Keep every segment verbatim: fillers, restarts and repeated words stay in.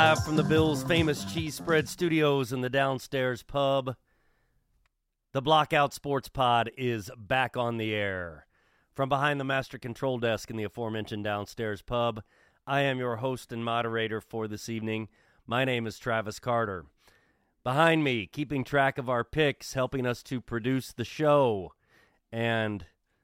live from the Bill's Famous Cheese Spread Studios in the downstairs pub. The Blockout Sports Pod is back on the air. From behind the master control desk in the aforementioned downstairs pub, I am your host and moderator for this evening. My name is Travis Carter. Behind me, keeping track of our picks, helping us to produce the show. And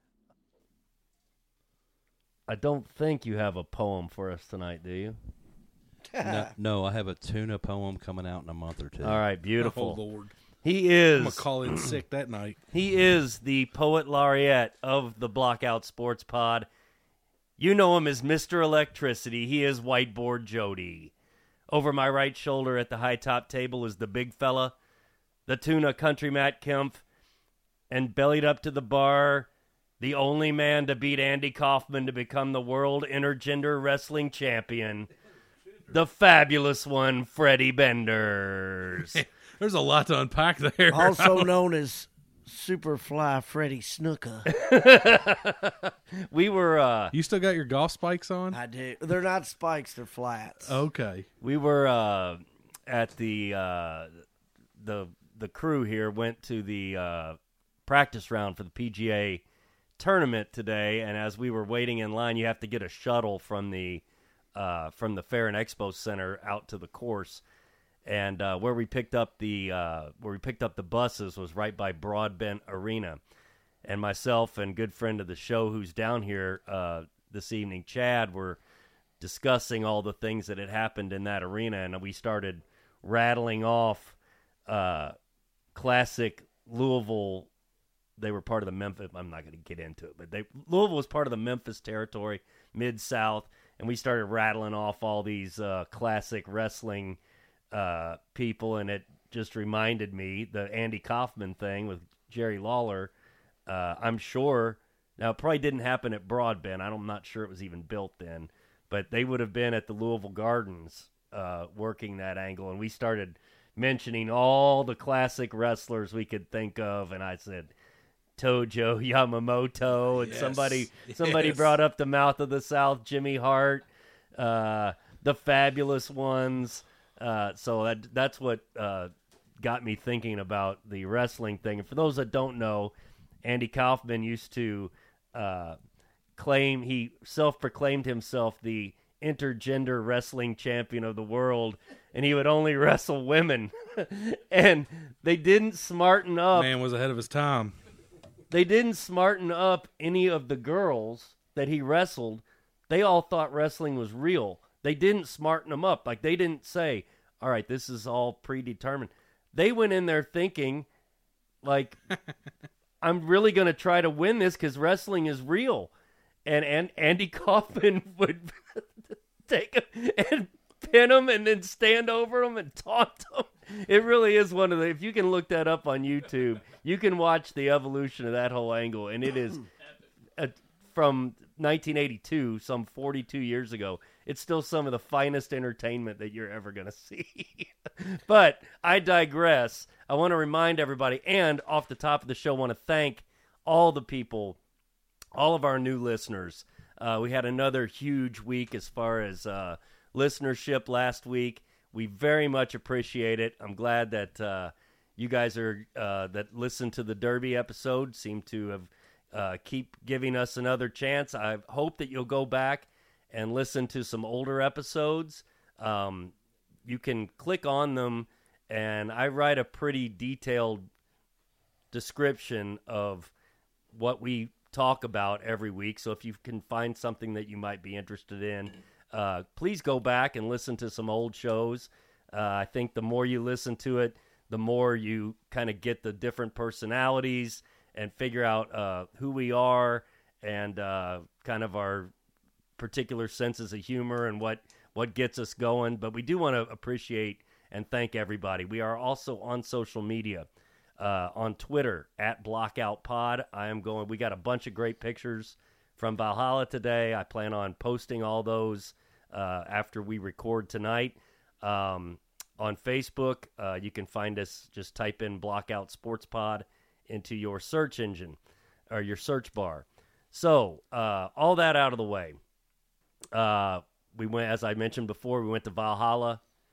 I don't think you have a poem for us tonight, do you? no, no, I have a tuna poem coming out in a month or two. All right, beautiful. Oh, Lord. He is. I'm going to call in sick that night. He is the poet laureate of the Blockout Sports Pod. You know him as Mister Electricity. He is Whiteboard Jody. Over my right shoulder at the high top table is the big fella, the tuna country Matt Kempf, and bellied up to the bar, the only man to beat Andy Kaufman to become the world intergender wrestling champion, the fabulous one, Freddie Benders. There's a lot to unpack there. Also known as Superfly Freddie Snooker. we were uh, You still got your golf spikes on? I do. They're not spikes, they're flats. Okay. we were uh, at the uh, the the crew here went to the uh, practice round for the P G A tournament today, and as we were waiting in line, you have to get a shuttle from the uh, from the Fair and Expo Center out to the course. And uh, where we picked up the uh, where we picked up the buses was right by Broadbent Arena, and myself and good friend of the show who's down here uh, this evening, Chad, were discussing all the things that had happened in that arena, and we started rattling off uh, classic Louisville. They were part of the Memphis. I'm not going to get into it, but they Louisville was part of the Memphis territory, Mid-South, and we started rattling off all these uh, classic wrestling Uh, people, and it just reminded me the Andy Kaufman thing with Jerry Lawler. Uh, I'm sure now it probably didn't happen at Broadbent. I'm not sure it was even built then, but they would have been at the Louisville Gardens uh, working that angle, and we started mentioning all the classic wrestlers we could think of, and I said Tojo Yamamoto, and Yes. somebody somebody Yes. brought up the Mouth of the South, Jimmy Hart, uh, the Fabulous Ones. Uh, so that that's what uh, got me thinking about the wrestling thing. And for those that don't know, Andy Kaufman used to uh, claim, he self-proclaimed himself the intergender wrestling champion of the world, and he would only wrestle women. And they didn't smarten up. Man was ahead of his time. They didn't smarten up any of the girls that he wrestled. They all thought wrestling was real. They didn't smarten them up. Like, they didn't say, all right, this is all predetermined. They went in there thinking, like, I'm really going to try to win this because wrestling is real. And, and Andy Kaufman would take him and pin him and then stand over him and taunt him. It really is one of the, if you can look that up on YouTube, you can watch the evolution of that whole angle. And it is a, from nineteen eighty-two, some forty-two years ago. It's still some of the finest entertainment that you're ever going to see. But I digress. I want to remind everybody, and off the top of the show, want to thank all the people, all of our new listeners. Uh, we had another huge week as far as uh, listenership last week. We very much appreciate it. I'm glad that uh, you guys are uh, that listened to the Derby episode seem to have uh, keep giving us another chance. I hope that you'll go back and listen to some older episodes. Um, you can click on them, and I write a pretty detailed description of what we talk about every week. So if you can find something that you might be interested in, uh, please go back and listen to some old shows. Uh, I think the more you listen to it, the more you kind of get the different personalities and figure out uh, who we are and uh, kind of our particular senses of humor and what, what gets us going. But we do want to appreciate and thank everybody. We are also on social media, uh, on Twitter at BlockoutPod. I am going, we got a bunch of great pictures from Valhalla today. I plan on posting all those uh, after we record tonight. Um, on Facebook, uh, you can find us, just type in Blockout Sports Pod into your search engine or your search bar. So, uh, all that out of the way. Uh, we went, as I mentioned before, we went to Valhalla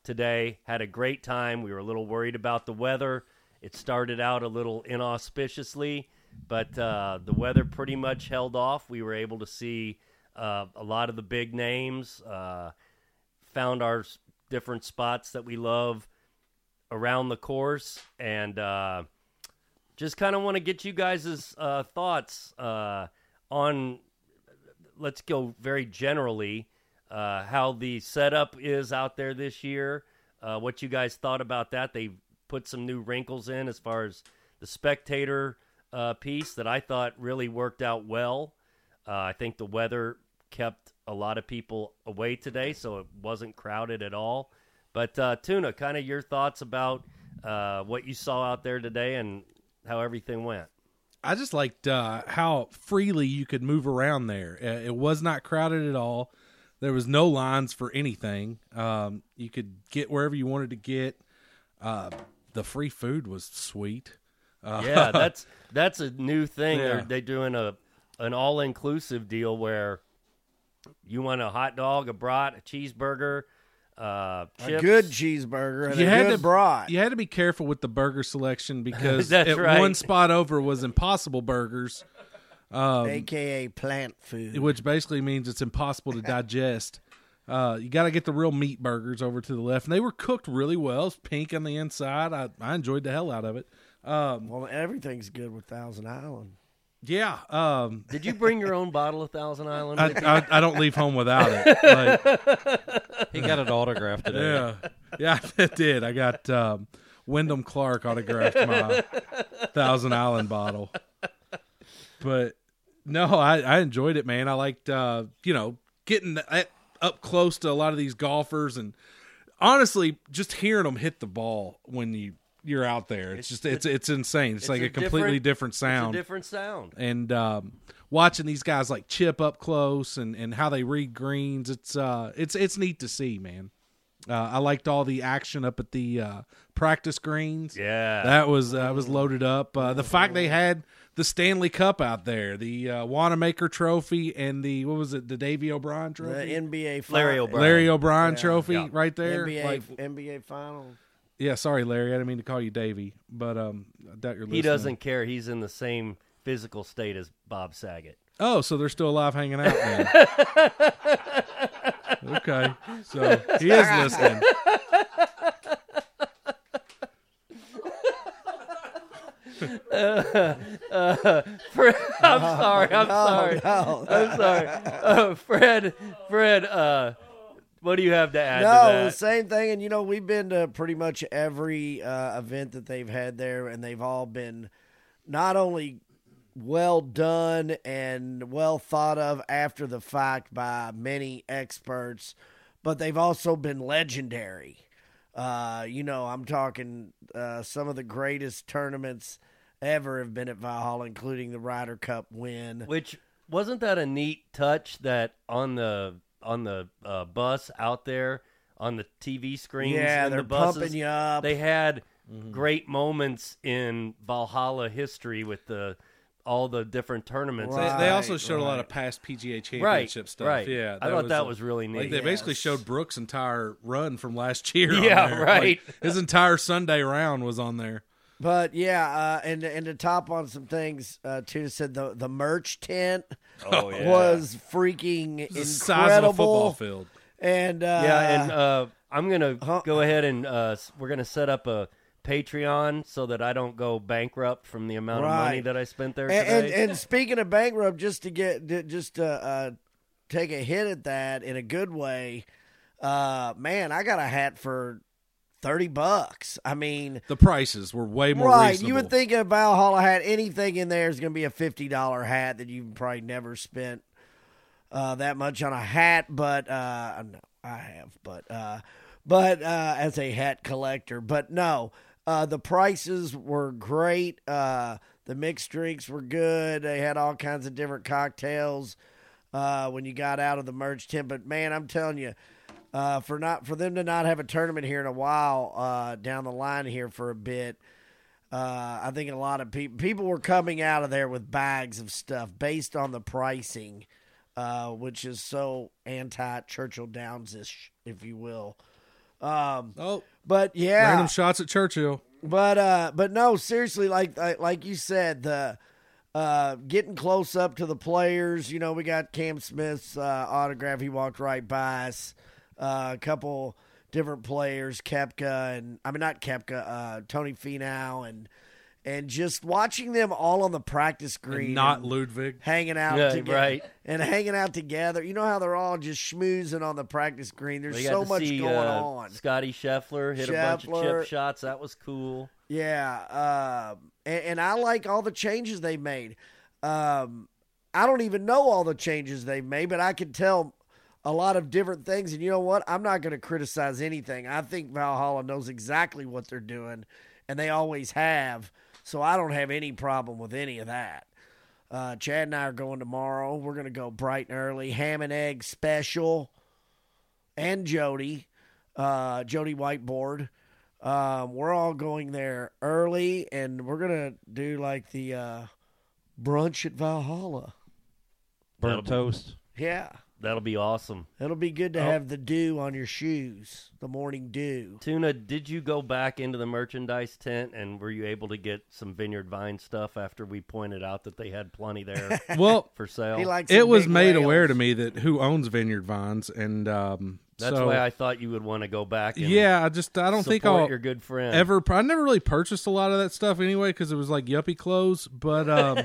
today. Had a great time. We were a little worried about the weather. It started out a little inauspiciously, but uh, the weather pretty much held off. We were able to see uh, a lot of the big names, uh, found our s- different spots that we love around the course, and uh, just kind of want to get you guys' uh, thoughts uh, on, let's go very generally, uh, how the setup is out there this year, uh, what you guys thought about that. They put some new wrinkles in as far as the spectator uh, piece that I thought really worked out well. Uh, I think the weather kept a lot of people away today, so it wasn't crowded at all. But uh, Tuna, kind of your thoughts about uh, what you saw out there today and how everything went. I just liked uh, how freely you could move around there. Uh, It was not crowded at all. There was no lines for anything. Um, you could get wherever you wanted to get. Uh, the free food was sweet. Uh, Yeah, that's that's a new thing. Yeah. They're they're doing a an all inclusive deal where you want a hot dog, a brat, a cheeseburger, uh, A chips. good cheeseburger and you a had good to brat. You had to be careful with the burger selection because That's at right. one spot over was Impossible Burgers, A K A plant food. which basically means it's impossible to digest. Uh, you got to get the real meat burgers over to the left, and they were cooked really well. It's pink on the inside. I, I enjoyed the hell out of it. Um, Well, everything's good with Thousand Island. yeah, um, Did you bring your own bottle of Thousand Island? I, with you? I, I don't leave home without it. Like, He got it autographed today. yeah, yeah, I did. I got um, Wyndham Clark autographed my Thousand Island bottle. But no, I, I enjoyed it, man. I liked, uh, you know, getting at, up close to a lot of these golfers, and honestly, just hearing them hit the ball when you you're out there. It's, It's just it's it's insane. It's, it's like a a completely different, It's sound. a different sound. and um, watching these guys like chip up close and, and how they read greens, it's uh it's it's neat to see, man. Uh, I liked all the action up at the uh, practice greens. Yeah. That was that was loaded up. Uh, the fact they had the Stanley Cup out there, the uh, Wanamaker Trophy, and the what was it, the Davy O'Brien The Trophy, N B A Larry final- O'Brien. Larry O'Brien Yeah. Trophy, Yeah. right there. N B A Like, N B A final. yeah, sorry, Larry, I didn't mean to call you Davy, but um, I doubt you're listening. He doesn't care. He's in the same physical state as Bob Saget. Oh, so they're still alive hanging out then. Okay. So he is listening. Uh, uh, Fred, I'm sorry. I'm sorry. No, I'm sorry. Uh, Fred, Fred, uh, what do you have to add no, to the that? same thing. And you know, we've been to pretty much every uh, event that they've had there, and they've all been not only well done and well thought of after the fact by many experts, but they've also been legendary. Uh, you know, I'm talking uh, some of the greatest tournaments ever have been at Valhalla, including the Ryder Cup win. Which wasn't that a neat touch that on the on the uh, bus out there on the T V screens Yeah, in they're the buses, pumping you up. they had great moments in Valhalla history with the all the different tournaments. They, Right. they also showed a lot right. of past P G A Right, championship stuff. right. Yeah, I thought that uh, was really neat. Like they basically Yes. showed Brooks' entire run from last year. on Yeah, there. right. Like, his entire Sunday round was on there. But yeah, uh, and and to top on some things, uh, Tuna said the the merch tent oh yeah, was freaking It's the size of a incredible. football field. And uh, yeah, and uh, I'm gonna huh. go ahead and uh, s- we're gonna set up a Patreon so that I don't go bankrupt from the amount of money Right. that I spent there and, today. and, and speaking of bankrupt, just to get to- just to uh, take a hit at that in a good way, uh, man, I got a hat for thirty bucks. I mean, The prices were way more right? reasonable. You would think a Valhalla hat, anything in there is going to be a fifty dollar hat that you've probably never spent uh, that much on a hat, but uh, no, I have, but uh, but uh, as a hat collector, but no, uh, the prices were great. Uh, the mixed drinks were good. They had all kinds of different cocktails uh, when you got out of the merch tent. But man, I'm telling you. Uh, for not for them to not have a tournament here in a while uh, down the line here for a bit, uh, I think a lot of people people were coming out of there with bags of stuff based on the pricing, uh, which is so anti Churchill Downs ish, if you will. Um, Oh, but yeah, random shots at Churchill. But uh, but no, seriously, like like you said, the uh, getting close up to the players. You know, we got Cam Smith's uh, autograph. He walked right by us. Uh, a couple different players, Koepka and I mean not Koepka, uh, Tony Finau, and and just watching them all on the practice green, And not and Ludwig. hanging out Yeah, together, right. and hanging out together. You know how they're all just schmoozing on the practice green. There's We got so to much see, going uh, on. Scotty Scheffler hit a bunch of Scheffler. chip shots. That was cool. Yeah, um, and, and I like all the changes they made. Um, I don't even know all the changes they've made, but I can tell a lot of different things. And you know what? I'm not going to criticize anything. I think Valhalla knows exactly what they're doing, and they always have. So I don't have any problem with any of that. Uh, Chad and I are going tomorrow. We're going to go bright and early. Ham and egg special, and Jody, uh, Jody Whiteboard. Um, we're all going there early, and we're gonna do like the uh, brunch at Valhalla. Burnt That'll toast. Yeah, That'll be awesome. it'll be good to Oh. have the dew on your shoes, the morning dew. Tuna, did you go back into the merchandise tent and were you able to get some Vineyard Vine stuff after we pointed out that they had plenty there Well, for sale? He likes it some was big made whales. aware to me that who owns Vineyard Vines, and um, That's so, why I thought you would want to go back and yeah, I just I don't think support I'll your good friend. ever. I never really purchased a lot of that stuff anyway because it was like yuppie clothes. But um,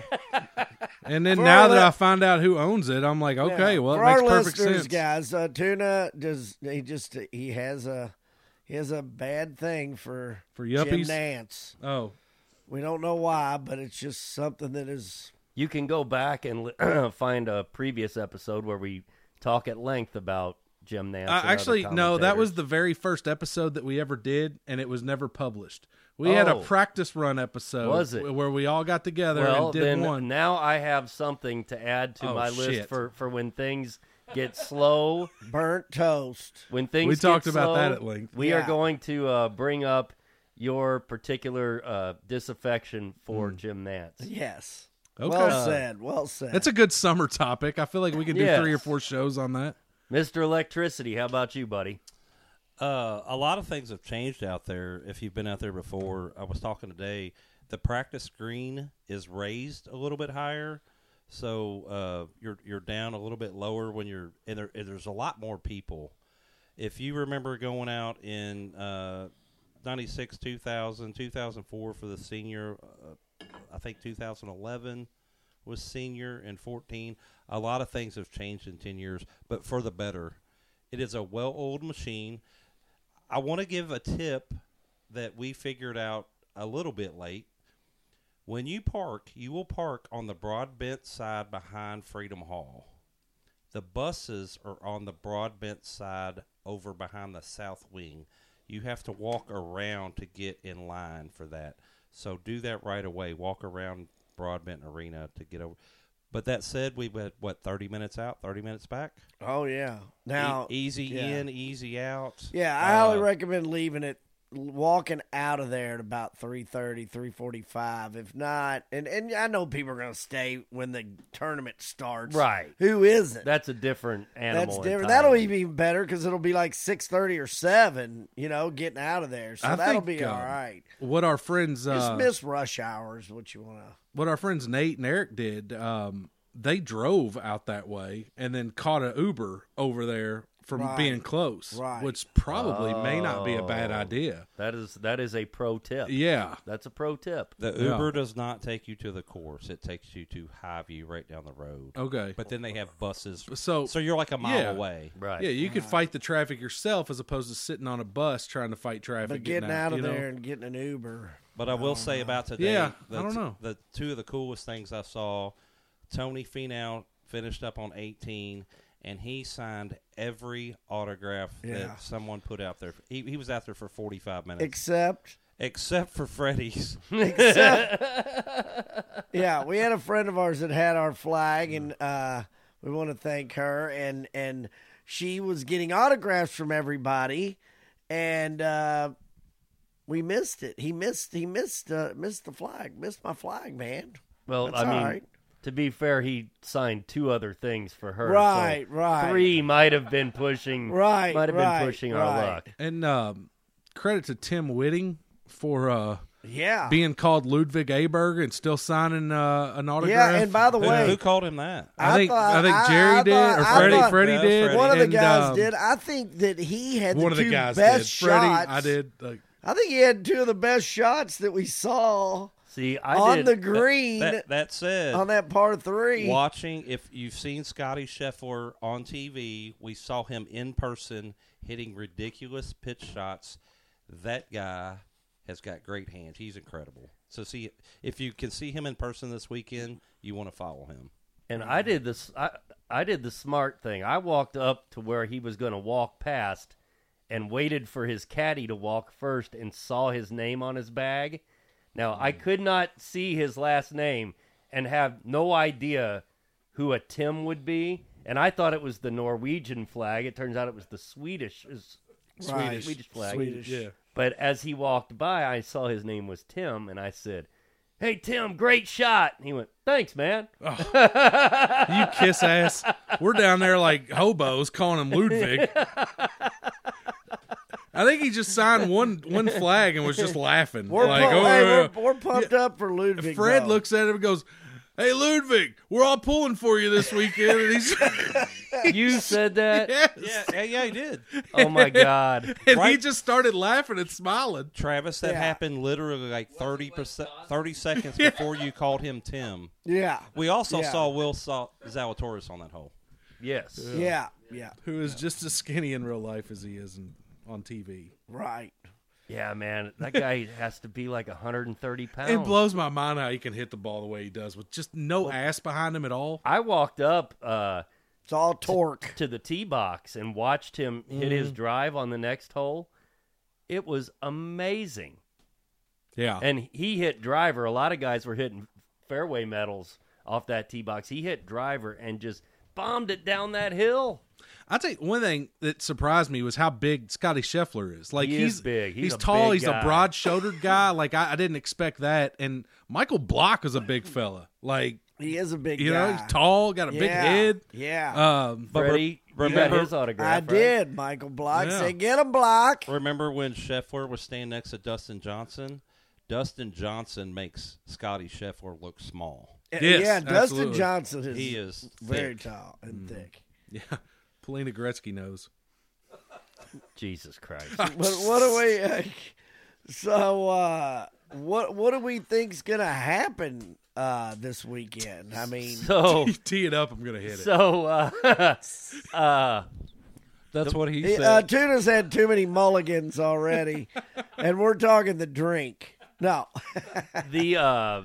and then For now our that li- I find out who owns it, I'm like, okay, Yeah. well, For it makes our perfect listeners, sense. guys, uh, Tuna does he just he has a he has a bad thing for For Jim yuppies? Nance. Oh, We don't know why, but it's just something that is. You can go back and li- find a previous episode where we talk at length about Jim Nance. uh, and other actually, no, that was commentators. the very first episode that we ever did, and it was never published. We had a Oh. practice run episode, Was it? where we all got together well. and did then one. now I have something to add to Oh, my list shit. for for when things get slow. Burnt toast. When things We get talked about slow, that at length. We Yeah. are going to uh, bring up your particular uh, disaffection for Jim Nance. Yes. Okay. Well Uh, said. Well said. That's a good summer topic. I feel like we could do Yes. three or four shows on that. Mister Electricity, how about you, buddy? Uh, a lot of things have changed out there. If you've been out there before, I was talking today. The practice green is raised a little bit higher, so uh, you're you're down a little bit lower when you're. And, there, and there's a lot more people. If you remember going out in uh, ninety-six, two thousand, two thousand four for the senior, uh, I think two thousand eleven was senior, and fourteen. A lot of things have changed in ten years, but for the better. It is a well-oiled machine. I want to give a tip that we figured out a little bit late. When you park, you will park on the Broadbent side behind Freedom Hall. The buses are on the Broadbent side over behind the south wing. You have to walk around to get in line for that. So do that right away. Walk around Broadbent Arena to get over. But that said, we went, what, thirty minutes out, thirty minutes back? oh yeah. Now, E- easy yeah. in, easy out. yeah, I highly Uh, recommend leaving it, walking out of there at about three thirty, three forty-five. If not, and and I know people are going to stay when the tournament starts. Right. Who isn't? That's a different animal. That's different. entirely. That'll be even better because it'll be like six thirty or seven. You know, getting out of there, so I that'll think, be uh, all right. What our friends, Just uh, miss rush hours. What you want to? what our friends Nate and Eric did, um, they drove out that way and then caught an Uber over there from Right. being close, Right. which probably may not be a bad Oh. idea. That is that is a pro tip. Yeah. That's a pro tip. The Yeah. Uber does not take you to the course. It takes you to Highview right down the road. Okay. But then they have buses. So, So you're like a mile yeah. away. Right. yeah, you could fight the traffic yourself as opposed to sitting on a bus trying to fight traffic. But getting out of you know? there and getting an Uber. But I will say about today, Yeah, the, I don't know. the two of the coolest things I saw, Tony Finau finished up on eighteen, and he signed every autograph Yeah. that someone put out there. He, he was out there for forty-five minutes, Except, except for Freddie's. except, yeah, we had a friend of ours that had our flag, and uh, we want to thank her. And and she was getting autographs from everybody, and uh, we missed it. He missed. He missed. Uh, missed the flag. Missed my flag, man. Well, That's I mean, all right. to be fair, he signed two other things for her. Right, so right. Three might have been pushing. Right, might have right, been pushing our right. luck. And um, credit to Tim Whitting for uh, Yeah. being called Ludwig Aberg and still signing uh, an autograph. Yeah, and by the Who, way, who called him that? I, I think thought- I think I- Jerry I did thought- or I Freddie thought- Freddie Yeah, did. Freddie. one of the and, guys um, did. I think that he had the One of two the guys best did. Freddie, shots. I did. Like, I think he had two of the best shots that we saw See, I on did. the green That, that said, on that par three. watching, if you've seen Scotty Scheffler on T V, we saw him in person hitting ridiculous pitch shots. That guy has got great hands. He's incredible. So see, if you can see him in person this weekend, you want to follow him. And I did this. I I did the smart thing. I walked up to where he was going to walk past, and waited for his caddy to walk first, and saw his name on his bag. Now I could not see his last name and have no idea who a Tim would be, and I thought it was the Norwegian flag. It turns out it was the Swedish is- Right. Swedish flag. Swedish. yeah. But as he walked by, I saw his name was Tim, and I said, "Hey Tim, great shot." And he went, "Thanks, man." You kiss ass. We're down there like hobos calling him Ludwig. I think he just signed one one flag and was just laughing. We're, like, pu- oh, hey, yeah. we're, we're pumped up for Ludwig. Fred though. looks at him and goes, "Hey, Ludwig, we're all pulling for you this weekend." And he's You said that? yes. Yeah, yeah, yeah, he did. Oh my God. And he Right. just started laughing and smiling. Travis, that Yeah. happened literally like thirty percent, thirty seconds before you called him Tim. Yeah. We also Yeah. saw Will Sa- Zalatoris on that hole. Yes. Yeah. Yeah. Who is just as skinny in real life as he is in, on T V. Right. Yeah, man. That guy has to be like one hundred thirty pounds. It blows my mind how he can hit the ball the way he does with just no ass behind him at all. I walked up uh, It's all torque. to the tee box and watched him hit his drive on the next hole. It was amazing. Yeah. And he hit driver. A lot of guys were hitting fairway metals off that tee box. He hit driver and just bombed it down that hill. I'll tell you, one thing that surprised me was how big Scotty Scheffler is. Like He he's is big. He's a tall. big he's guy. a broad-shouldered guy. Like I, I didn't expect that. And Michael Block is a big fella. Like He is a big you guy. know, he's tall, got a big Yeah. head. Yeah. Um, But re- Freddie, you remember- got his autograph, I right? did. Michael Block Yeah. said, "Get him, Block." Remember when Scheffler was standing next to Dustin Johnson? Dustin Johnson makes Scotty Scheffler look small. Yes, yeah, Dustin absolutely. Johnson is, He is very thick. tall and thick. yeah, Polina Gretzky knows. Jesus Christ. But what do we? Uh, so uh, what what do we think's gonna happen uh, this weekend? I mean, So, You tee it up, I'm gonna hit it. so, uh, uh, That's what he he- said. uh, Tuna's had too many mulligans already, and we're talking the drink. No, the uh,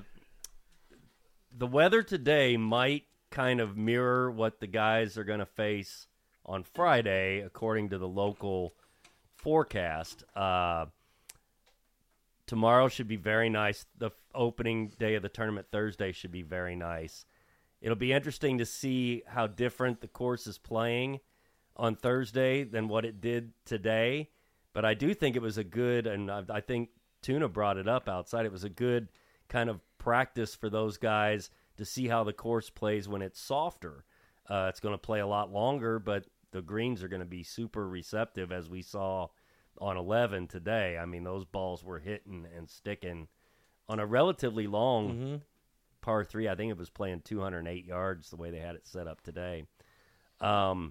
the weather today might kind of mirror what the guys are going to face on Friday, according to the local forecast. Uh, tomorrow should be very nice. The f- opening day of the tournament, Thursday, should be very nice. It'll be interesting to see how different the course is playing on Thursday than what it did today. But I do think it was a good, and I, I think Tuna brought it up outside, it was a good kind of practice for those guys to see how the course plays when it's softer. Uh, it's going to play a lot longer, but the greens are going to be super receptive, as we saw on eleven today. I mean, those balls were hitting and sticking on a relatively long Mm-hmm. par three. I think it was playing two hundred eight yards the way they had it set up today. Um,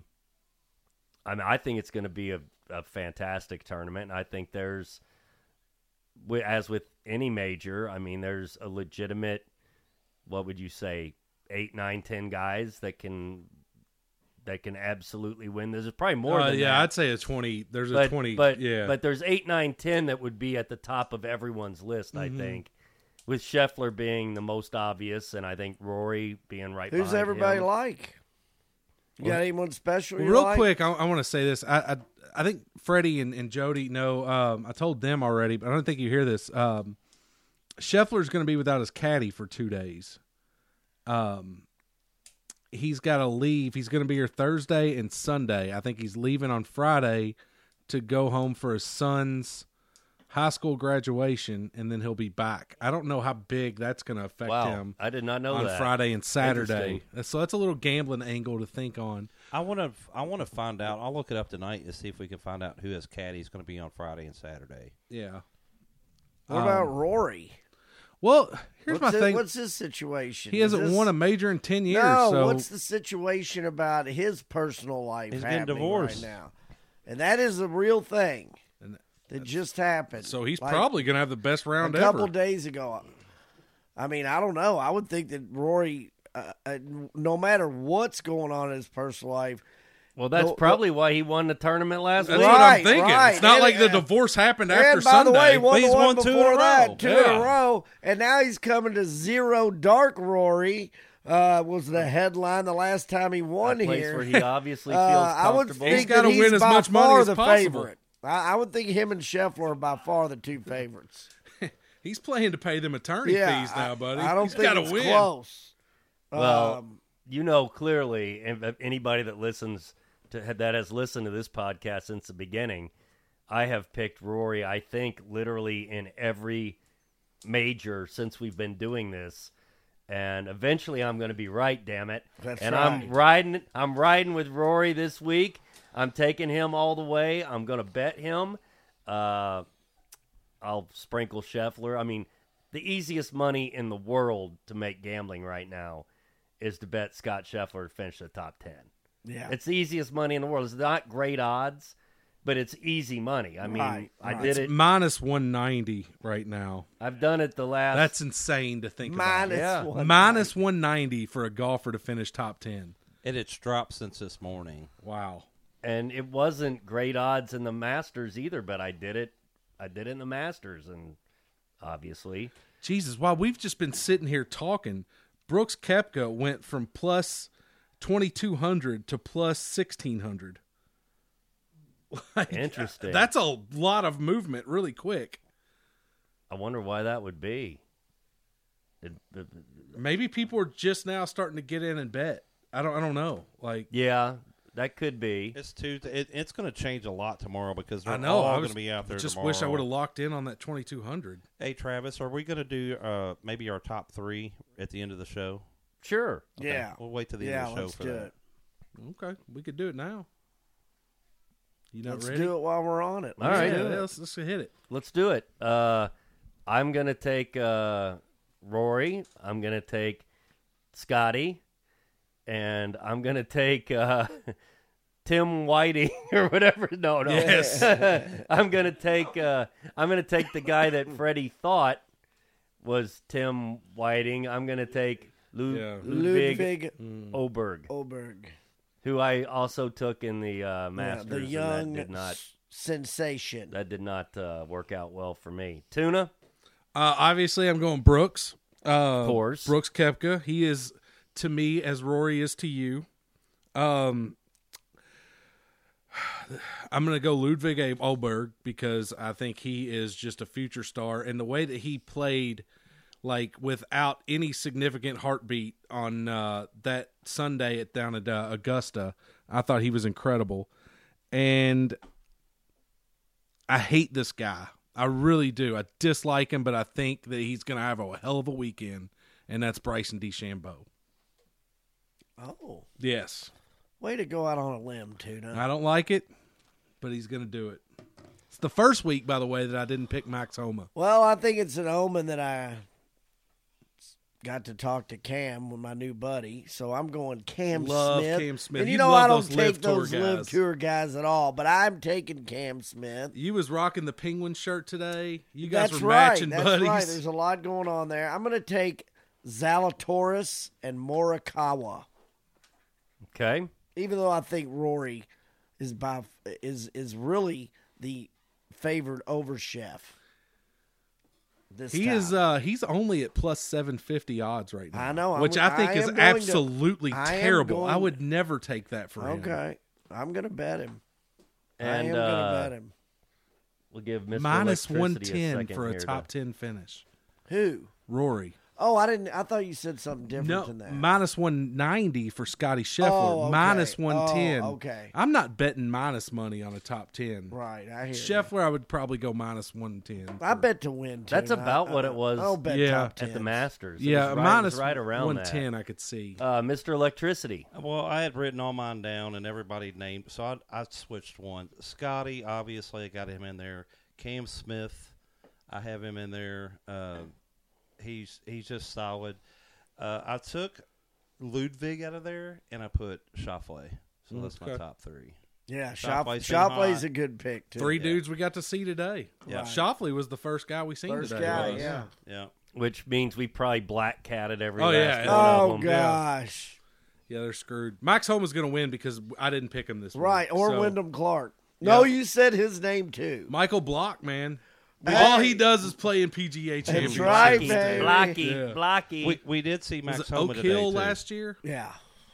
I mean, I think it's going to be a, a fantastic tournament. I think there's, wi- as with any major, I mean, there's a legitimate, what would you say, eight, nine, ten guys that can that can absolutely win. There's probably more Uh, than yeah, that. I'd say a twenty. There's a but, twenty. But yeah, but there's eight, nine, ten that would be at the top of everyone's list. Mm-hmm. I think, with Scheffler being the most obvious, and I think Rory being right. who's behind everybody him. like? You got anyone special? you real like? quick, I, I want to say this. I, I I think Freddie and, and Jody know. Um, I told them already, but I don't think you hear this. Um, Scheffler's going to be without his caddy for two days. Um, he's got to leave. He's going to be here Thursday and Sunday. I think he's leaving on Friday to go home for his son's high school graduation, and then he'll be back. I don't know how big that's going to affect Wow, him I did not know on that. Friday and Saturday. Interesting. So that's a little gambling angle to think on. I want to. I want to find out. I'll look it up tonight and see if we can find out who his caddy is going to be on Friday and Saturday. Yeah. What Um, about Rory? Well, here's What's my his, thing. What's his situation? He hasn't Is this- won a major in ten years. No, so what's the situation about his personal life He's getting happening divorced. right now? And that is a real thing And that just happened. so he's Like, probably going to have the best a round couple ever. days ago. I mean, I don't know. I would think that Rory, uh, uh, no matter what's going on in his personal life, Well, that's No, probably why he won the tournament last That's week. what I'm Right, thinking. right. It's not And, like the uh, divorce happened and after by Sunday. the way, he won He's the one won two in a before row. that, two in Yeah. a row, and now he's coming to zero dark Rory. Uh, was the headline the last time he won A place here? where he obviously feels Uh, I would comfortable. think He's gotta that win as by much money far as the possible. favorite. I, I would think him and Scheffler are by far the two favorites. He's playing to pay them attorney yeah, fees now, I, buddy. I don't He's think gotta it's win. close. Well, Um, you know clearly, and if anybody that listens to that has listened to this podcast since the beginning, I have picked Rory. I think literally in every major since we've been doing this, and eventually I'm going to be right. Damn it! That's and right. I'm riding. I'm riding with Rory this week. I'm taking him all the way. I'm going to bet him. Uh, I'll sprinkle Scheffler. I mean, the easiest money in the world to make gambling right now is to bet Scott Scheffler to finish the top ten. yeah, It's the easiest money in the world. It's not great odds, but it's easy money. I mean, Right, I right. did It's it. minus one ninety right now. I've done it the last. That's insane to think minus Yeah. one. about. Minus one ninety for a golfer to finish top ten. And it's dropped since this morning. Wow. and it wasn't great odds in the Masters either. But I did it. I did it in the Masters, and obviously, Jesus, while we've just been sitting here talking, Brooks Koepka went from plus twenty-two hundred to plus sixteen hundred. Like, Interesting. That's a lot of movement really quick. I wonder why that would be. It- it- Maybe people are just now starting to get in and bet. I don't I don't know. Like yeah, that could be. It's Tuesday. It, it's going to change a lot tomorrow because they're I know all I going was to be out there just tomorrow. wish I would have locked in on that twenty-two hundred. Hey, Travis, are we going to do uh, maybe our top three at the end of the show? Sure. Okay, Yeah, We'll wait till the yeah. end of the show Let's for do that. it. Okay, we could do it now. You not Let's ready? do it while we're on it. All Let's right. do Yeah, it. yeah, let's, let's hit it. Let's do it. Uh, I'm going to take uh, Rory. I'm going to take Scotty. And I'm going to take uh, Tim Whiting or whatever. No, no. Yes. I'm going to take uh, I'm going to take the guy that Freddie thought was Tim Whiting. I'm going to take Lu- Yeah. Ludwig, Ludwig Oberg, Oberg, who I also took in the uh, yeah, Masters. the and young that did not s- sensation. that did not uh, work out well for me. Tuna. Uh, obviously, I'm going Brooks. Uh, Of course. Brooks Koepka. He is to me as Rory is to you. Um, I'm going to go Ludwig Oberg because I think he is just a future star. And the way that he played, like, without any significant heartbeat on uh, that Sunday at down at uh, Augusta, I thought he was incredible. And I hate this guy. I really do. I dislike him, but I think that he's going to have a hell of a weekend, and that's Bryson DeChambeau. Oh, Yes. way to go out on a limb, Tuna. I don't like it, but he's going to do it. It's the first week, by the way, that I didn't pick Max Homa. Well, I think it's an omen that I got to talk to Cam with my new buddy, so I'm going Cam Love Smith. Cam Smith. And you You know love I don't those live take tour those live guys. tour guys at all, but I'm taking Cam Smith. You was rocking the Penguin shirt today. You guys That's were right. matching That's buddies. right. There's a lot going on there. I'm going to take Zalatoris and Morikawa, Okay. even though I think Rory is by is is really the favored over Chef. This He time. is uh he's only at plus seven fifty odds right now. I know, I'm- Which I think I is am going to- absolutely I am terrible. going- I would never take that for him. Okay, I'm going to bet him. I And am going to uh, bet him. we'll give Mister Minus Electricity one a ten second for a here to- top ten finish. Who? Rory. Oh, I didn't. I thought you said something different No, than that. minus one ninety for Scotty Scheffler. Oh, okay. Minus one ten. Oh, okay. I'm not betting minus money on a top ten. Right, I hear you. Scheffler, I would probably go minus one ten. I bet to win. Too. That's about I, what I, it was I don't bet Yeah. top at the tens. Masters. It Yeah, was right, it minus was right around one that. ten. I could see. Uh, Mister Electricity. Well, I had written all mine down, and everybody named. So I, I switched one. Scotty, obviously, I got him in there. Cam Smith, I have him in there. Uh, he's he's just solid. Uh, I took Ludwig out of there, and I put Schauffele. So that's my Okay. top three. Yeah, Shop, Schauffele's been Shopley's hot. a good pick too. Three yeah. dudes we got to see today. Yeah. Right. Shoffley was the first guy we seen First today. guy, Was. yeah. Yeah. Which means we probably black catted every Oh, last yeah. one Oh of them. gosh! Yeah, they're screwed. Max Homa is going to win because I didn't pick him this week. Right, or So, Wyndham Clark. No, Yeah. you said his name too. Michael Block, man. Hey. All he does is play in P G A championships. right, Blocky, baby. blocky, Yeah. blocky. We we did see Was Max it Homa Oak today, Hill too. last year? Yeah.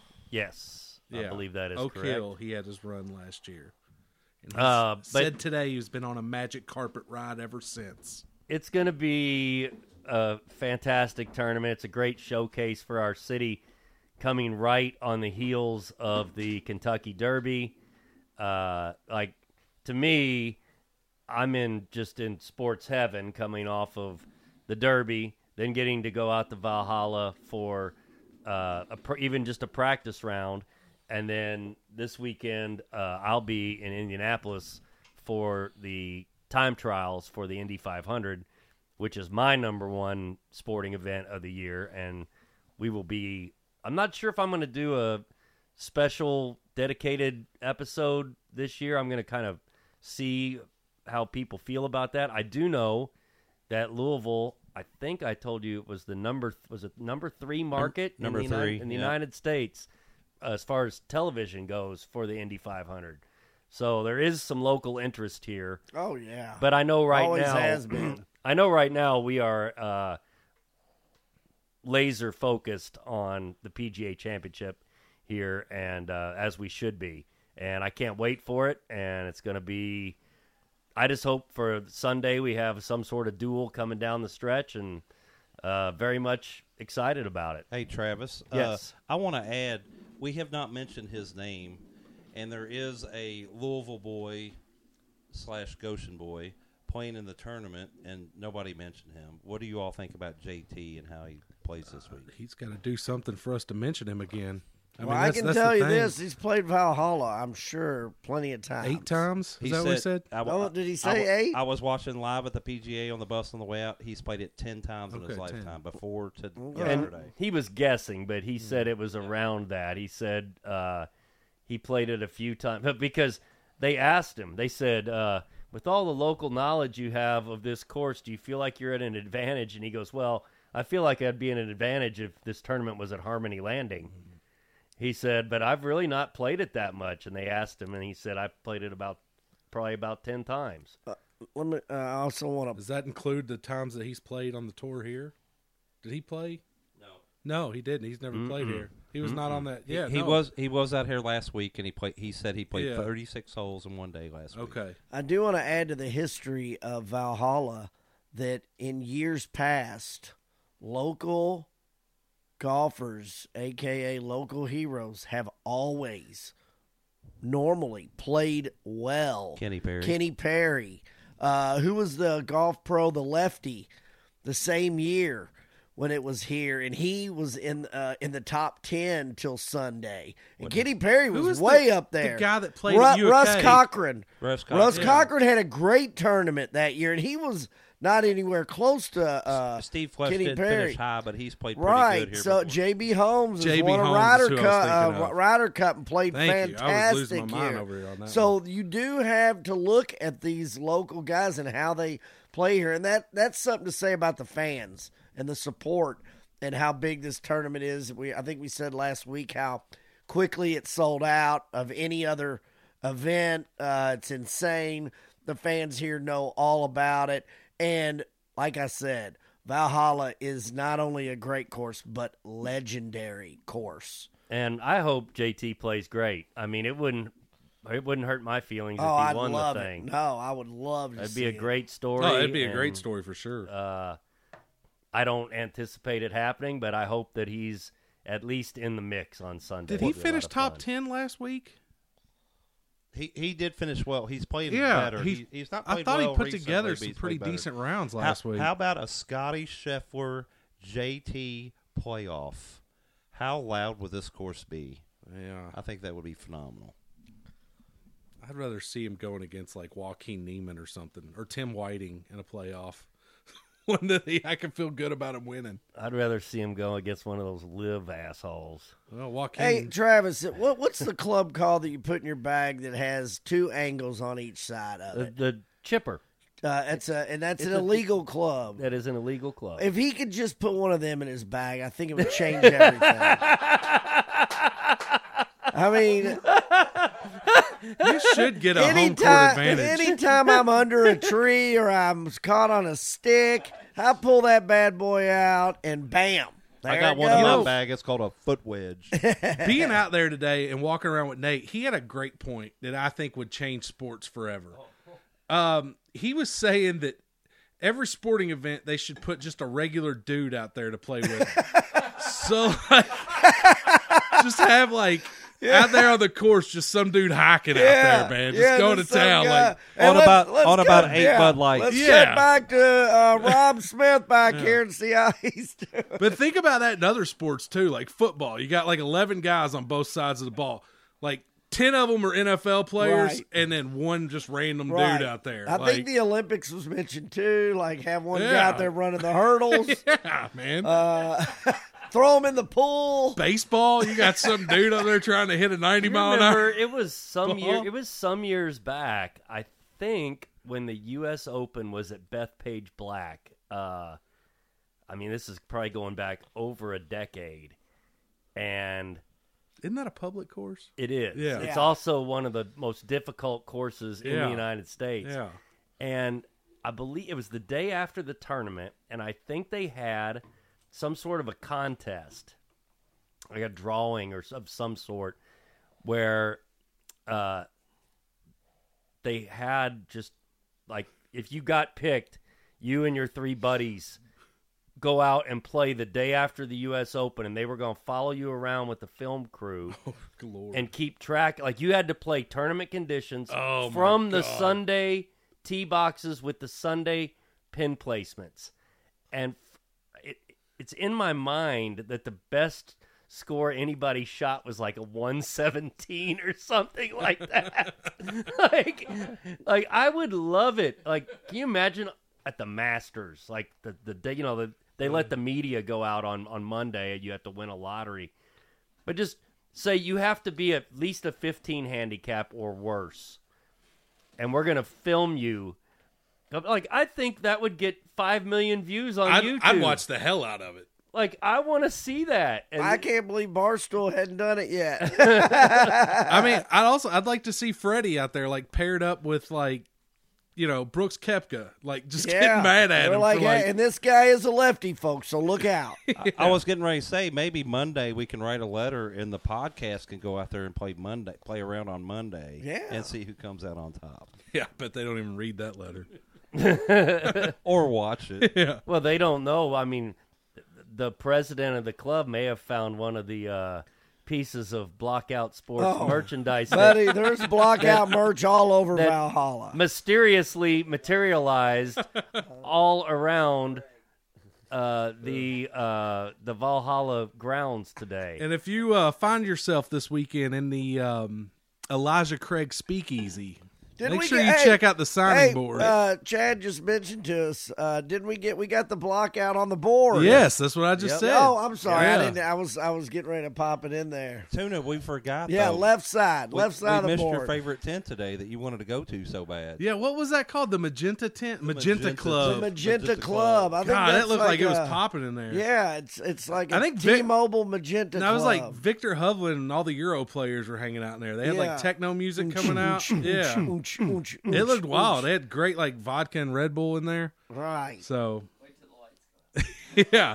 yes, I Yeah. believe that is Oak correct. Hill, he had his run last year. And he Uh, but- said today he's been on a magic carpet ride ever since. It's going to be a fantastic tournament. It's a great showcase for our city, coming right on the heels of the Kentucky Derby. Uh, like to me, I'm in just in sports heaven, coming off of the Derby, then getting to go out to Valhalla for uh, a pr- even just a practice round, and then this weekend uh, I'll be in Indianapolis for the time trials for the Indy five hundred, which is my number one sporting event of the year, and we will be. I'm not sure if I'm going to do a special dedicated episode this year. I'm going to kind of see how people feel about that. I do know that Louisville, I think I told you it was the number was it number three market Number in the, United, three, in the yeah. United States uh, as far as television goes for the Indy five hundred. So there is some local interest here, Oh yeah. but I know right Always now has been. I know right now we are uh, laser focused on the P G A Championship here, and uh, as we should be. And I can't wait for it. And it's going to be. I just hope for Sunday we have some sort of duel coming down the stretch, and uh, very much excited about it. Hey, Travis. Yes. Uh, I want to add, we have not mentioned his name, and there is a Louisville boy slash Goshen boy playing in the tournament, and nobody mentioned him. What do you all think about J T and how he plays this week? He's got to do something for us to mention him again. I well, mean, I that's, can that's tell the you thing. this: he's played Valhalla. I'm sure plenty of times. Eight times? Is that what he said? I w- Oh, did he I say w- eight? I was watching live at the P G A on the bus on the way out. He's played it ten times in his Okay, ten. lifetime before to Okay. And yesterday. he was guessing, but he said it was around that. He said uh, he played it a few times because they asked him. They said, uh, with all the local knowledge you have of this course, do you feel like you're at an advantage? And he goes, well, I feel like I'd be at an advantage if this tournament was at Harmony Landing. He said, but I've really not played it that much. And they asked him, and he said, I've played it about probably about ten times. Let me. Uh, I also want to. Does that include the times that he's played on the tour here? Did he play? No. No, he didn't. He's never played Mm-mm. here. He was not on that. Yeah, he no. was he was out here last week, and he played. He said he played Yeah. thirty-six holes in one day last week. Okay. I do want to add to the history of Valhalla that in years past, local golfers, aka local heroes, have always normally played well. Kenny Perry. Kenny Perry, uh, who was the golf pro, the lefty, the same year when it was here, and he was in uh, in the top ten till Sunday. And Kenny Perry Who was, was way the- up there. the guy that played Ru- at U K? Russ Cochran. Russ Russ Cochran. Cochran had a great tournament that year, and he was not anywhere close to uh, Steve Flesh Kenny didn't Perry. finish high, but he's played pretty Right, good here. so before. J B Holmes J has B won a Holmes Ryder is who I was Cup, thinking uh, of. Ryder Cup, and played Thank you. I was fantastic losing my mind year. over here on that So you do have to look at these local guys and how they play here, and that that's something to say about the fans and the support and how big this tournament is. We I think we said last week how quickly it sold out of any other event. Uh, it's insane. The fans here know all about it, and like I said, Valhalla is not only a great course, but legendary course. And I hope J T plays great. I mean, it wouldn't it wouldn't hurt my feelings Oh, if he I'd won love the it. thing. No, I would love to It'd see be a it. great story. Oh, it'd be a great and, story for sure. Uh, I don't anticipate it happening, but I hope that he's at least in the mix on Sunday. Did he It'll be a lot finish of top fun. ten last week? He he did finish well. He's playing Yeah, better. he's, He, he's not. I Played thought well he put recently, together but some he's pretty played better. decent rounds How, last week. how about a Scotty Scheffler J T playoff? How loud would this course be? Yeah, I think that would be phenomenal. I'd rather see him going against like Joaquin Neiman or something, or Tim Whiting in a playoff. One that he, I can feel good about him winning. I'd rather see him go against one of those live assholes. Well, Joaquin. Hey, Travis, what what's the club called that you put in your bag that has two angles on each side of The, it? the chipper, Uh, it's a and that's It's an a- illegal club. that is an illegal club. If he could just put one of them in his bag, I think it would change everything. I mean, you should get a home court anytime, advantage. anytime I'm under a tree or I'm caught on a stick, I pull that bad boy out and bam. There I got it one in goes. my bag. It's called a foot wedge. Being out there today and walking around with Nate, he had a great point that I think would change sports forever. Um, he was saying that every sporting event they should put just a regular dude out there to play with him. So like, just have like out there on the course, just some dude hiking out there, man, just yeah, going to there's some town. guy- Like, And On let's- about- let's on go- about eight yeah, Bud Lights. Let's Yeah. get back to uh, Rob Smith back here and see how he's doing. but think about that in other sports too, like football. You got like eleven guys on both sides of the ball. Like ten of them are N F L players, Right. and then one just random Right. dude out there. I like, think the Olympics was mentioned too. Like have one guy Yeah. out there running the hurdles, yeah, man. uh, throw him in the pool. Baseball, you got some dude out there trying to hit a ninety You mile an hour. remember, it was some Ball. year. It was some years back. I think when the U S Open was at Bethpage Black. Uh, I mean, this is probably going back over a decade, and Isn't that a public course? it is. Yeah. It's Yeah. also one of the most difficult courses in Yeah. the United States. Yeah. And I believe it was the day after the tournament, and I think they had some sort of a contest, like a drawing or of some sort, where uh, they had just like if you got picked, you and your three buddies go out and play the day after the U S Open, and they were going to follow you around with the film crew Oh, Lord. and keep track. Like you had to play tournament conditions Oh, my from the God. Sunday tee boxes with the Sunday pin placements, and f- it, it's in my mind that the best score anybody shot was like a one seventeen or something like that. like, like I would love it. Like, can you imagine at the Masters, like the the day you know the, they let the media go out on on Monday and you have to win a lottery, but just say you have to be at least a fifteen handicap or worse, and we're gonna film you. Like I think that would get five million views on I'd, YouTube. I'd watch the hell out of it. Like I want to see that. And I can't believe Barstool hadn't done it yet. I mean, I'd also I'd like to see Freddie out there like paired up with like, you know, Brooks Koepka, like just getting mad at They're him. like, for, like, hey, and this guy is a lefty, folks, so look out. I, I was getting ready to say maybe Monday we can write a letter and the podcast can go out there and play Monday, play around on Monday, Yeah. and see who comes out on top yeah, but they don't even read that letter. or watch it. Yeah, Well, they don't know. I mean, th- the president of the club may have found one of the uh, pieces of Blockout Sports Oh, merchandise that Buddy, there's blockout merch all over that- Valhalla. mysteriously materialized all around uh, the uh, the Valhalla grounds today. and if you uh, find yourself this weekend in the um, Elijah Craig Speakeasy, Did make we sure get- you hey, check out the signing Hey, board. uh, Chad just mentioned to us, uh, didn't we get, we got the block out on the board. yes, that's what I just Yep. said. Oh, I'm sorry. I Yeah. didn't, I was, I was getting ready to pop it in there. Tuna, we forgot. Yeah, though. left side, We, left side we of the missed your board. favorite tent today that you wanted to go to so bad. Yeah, what was that called? The Magenta Tent, Magenta, Magenta Club. The Magenta, Magenta Club. Club. I think God, that's that looked like, it was a- popping in there. Yeah, it's it's like a I think Vic- T-Mobile Magenta And I was Club. like, Victor Hovland and all the Euro players were hanging out in there. They had Yeah. like techno music coming out. Yeah. Oonch, oonch, It oonch, looked wild. oonch. They had great like vodka and Red Bull in there. Right. So, yeah.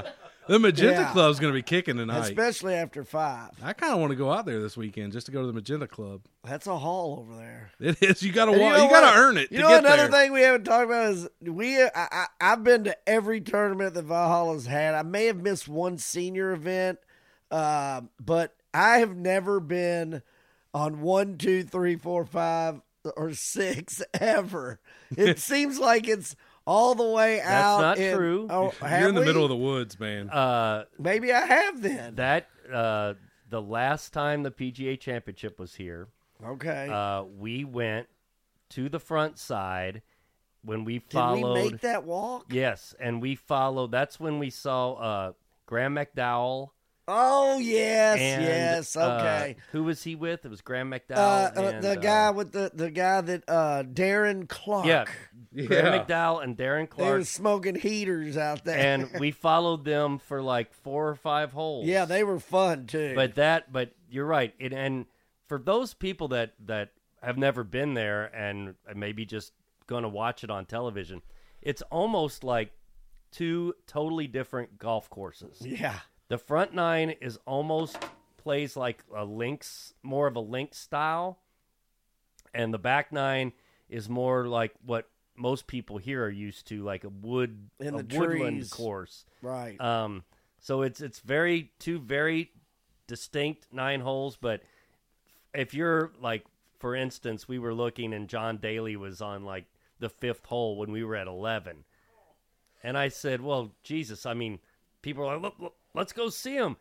The Magenta Yeah. Club's going to be kicking tonight. especially after five. I kind of want to go out there this weekend just to go to the Magenta Club. That's a haul over there. It is. You got to And walk. you know You got what? to earn it You to know, get another there. thing we haven't talked about is we. I, I, I've been to every tournament that Valhalla's had. I may have missed one senior event, uh, but I have never been on one, two, three, four, five, or six ever. It seems like it's all the way out. not in- true. Oh, You're have in the we? middle of the woods, man. Uh, Maybe I have then. that uh, the last time the P G A Championship was here, Okay. uh, we went to the front side when we Did followed. we make that walk? Yes, and we followed. That's when we saw uh, Graham McDowell. Oh yes, And, yes. Okay. Uh, who was he with? It was Graham Uh, McDowell. uh, and, the uh, guy with the the guy that uh, Darren Clark. Yeah, Graham Yeah. McDowell and Darren They were Clark. smoking heaters out there. And we followed them for like four or five holes. yeah, they were fun too. But that, but you're right. It, and for those people that that have never been there and maybe just going to watch it on television, it's almost like two totally different golf courses. yeah, The front nine is almost plays like a links, more of a links style, and the back nine is more like what most people here are used to, like a wood, In a the woodland trees. course. right. Um, so it's it's very two very distinct nine holes, but if you're like, for instance, we were looking and John Daly was on like the fifth hole when we were at eleven, and I said, "Well, Jesus, I mean, people are like, look, look, let's go see him."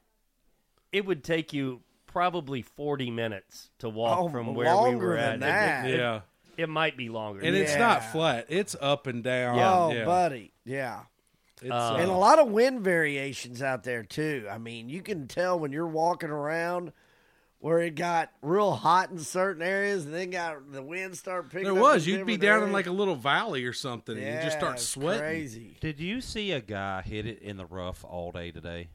It would take you probably forty minutes to walk Oh, from where we longer were than at. that. It, it- Yeah. it might be longer. And than it's that. not Yeah. flat. It's up and down. oh, yeah. buddy, yeah. It's, Uh, uh, And a lot of wind variations out there too. I mean, you can tell when you're walking around where it got real hot in certain areas, and then got the wind start picking. there up was. in You'd be different down in areas. like a little valley or something, yeah, and you just start it's sweating. Crazy. Did you see a guy hit it in the rough all day today?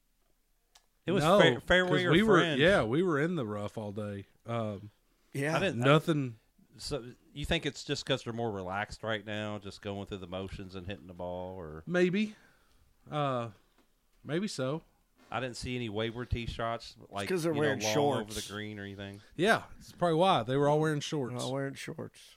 It was no, fair, fairway 'cause or we were. fringe. Yeah, we were in the rough all day. Um, Yeah, I didn't. nothing. So you think it's just because they're more relaxed right now, just going through the motions and hitting the ball, or Maybe. Uh, maybe so. I didn't see any wayward tee shots like 'cause they're you wearing know, long shorts. over the green or anything. Yeah, that's probably why they were all wearing shorts. Well, wearing shorts.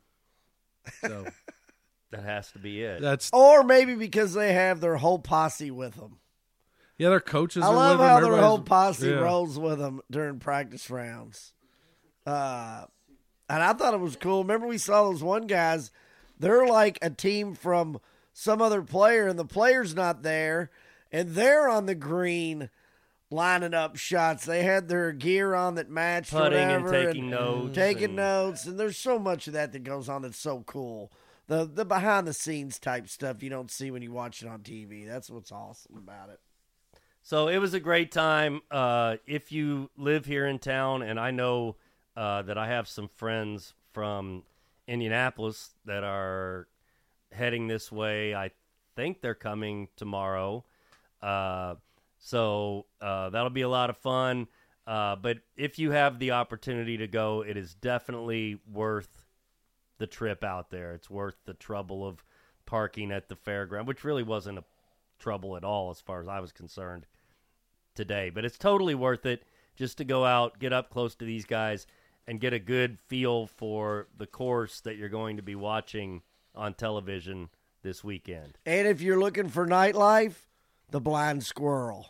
So That has to be it. that's Or maybe because they have their whole posse with them. yeah. Their coaches. I are love with how them. their Everybody's- whole posse yeah. rolls with them during practice rounds. Uh, and I thought it was cool. Remember, we saw those one guys. They're like a team from some other player, and the player's not there, and they're on the green lining up shots. They had their gear on that matched Putting and whatever, taking notes taking and- notes, and there's so much of that that goes on that's so cool. The the behind the scenes type stuff you don't see when you watch it on T V. That's what's awesome about it. So it was a great time. Uh, if you live here in town, and I know uh, that I have some friends from Indianapolis that are heading this way. I think they're coming tomorrow. Uh, so uh, that'll be a lot of fun. Uh, but if you have the opportunity to go, it is definitely worth the trip out there. It's worth the trouble of parking at the fairground, which really wasn't a trouble at all as far as I was concerned today. But it's totally worth it just to go out, get up close to these guys, and get a good feel for the course that you're going to be watching on television this weekend. And if you're looking for nightlife, the blind squirrel.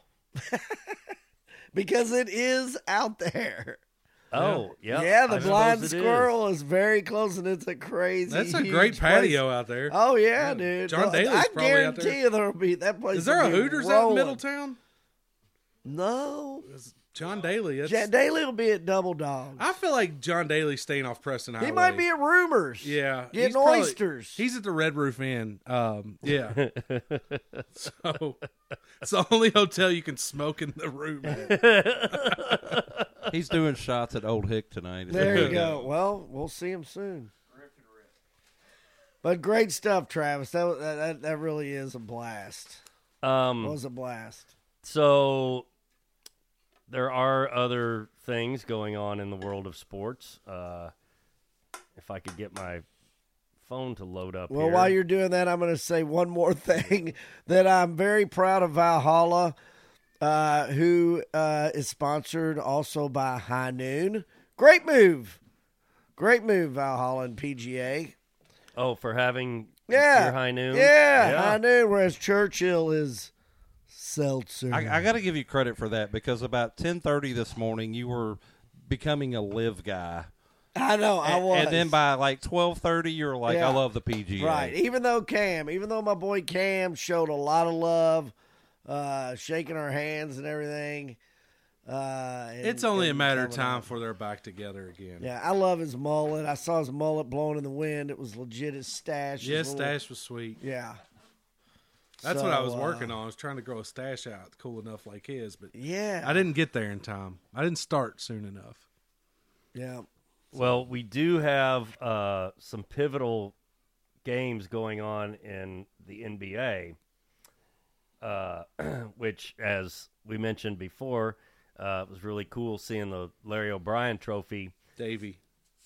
Because it is out there. Oh, yeah. yeah, the I blind suppose it is. squirrel is. very close, and it's a crazy. That's a huge great place. patio out there. Oh yeah, dude. John Well, Daly's I probably out guarantee there. you there'll be that place. Is there a will be Hooters out in rolling. Middletown? No, John Daly. It's, John Daly will be at Double Dog. I feel like John Daly's staying off Preston Highway. He might be at Rumors. Yeah, getting he's probably- oysters. He's at the Red Roof Inn. Um, yeah. So it's the only hotel you can smoke in the room at. He's doing shots at Old Hick tonight. There you go. Well, we'll see him soon. But great stuff, Travis. That was- that that really is a blast. Um, It was a blast. So there are other things going on in the world of sports. Uh, if I could get my phone to load up Well, here. while you're doing that, I'm going to say one more thing that I'm very proud of Valhalla, uh, who uh, is sponsored also by High Noon. Great move. Great move, Valhalla and P G A. Oh, for having Yeah. your High Noon? Yeah, Yeah. High Noon, whereas Churchill is seltzer. I, I got to give you credit for that because about ten thirty this morning, you were becoming a live guy. I know, I And, was. and then by like twelve thirty, you're like, Yeah. I love the P G A. Right. Even though Cam, even though my boy Cam showed a lot of love, uh, shaking our hands and everything. Uh, and- It's only a and matter of coming time out. before they're back together again. Yeah, I love his mullet. I saw his mullet blowing in the wind. It was legit his stash. his Yes, little- stash was sweet. Yeah. That's what I was So, uh, working on. I was trying to grow a stash out cool enough like his, but Yeah. I didn't get there in time. I didn't start soon enough. Yeah. Well, we do have uh, some pivotal games going on in the N B A, uh, which, as we mentioned before, uh, it was really cool seeing the Larry O'Brien Trophy. Davey,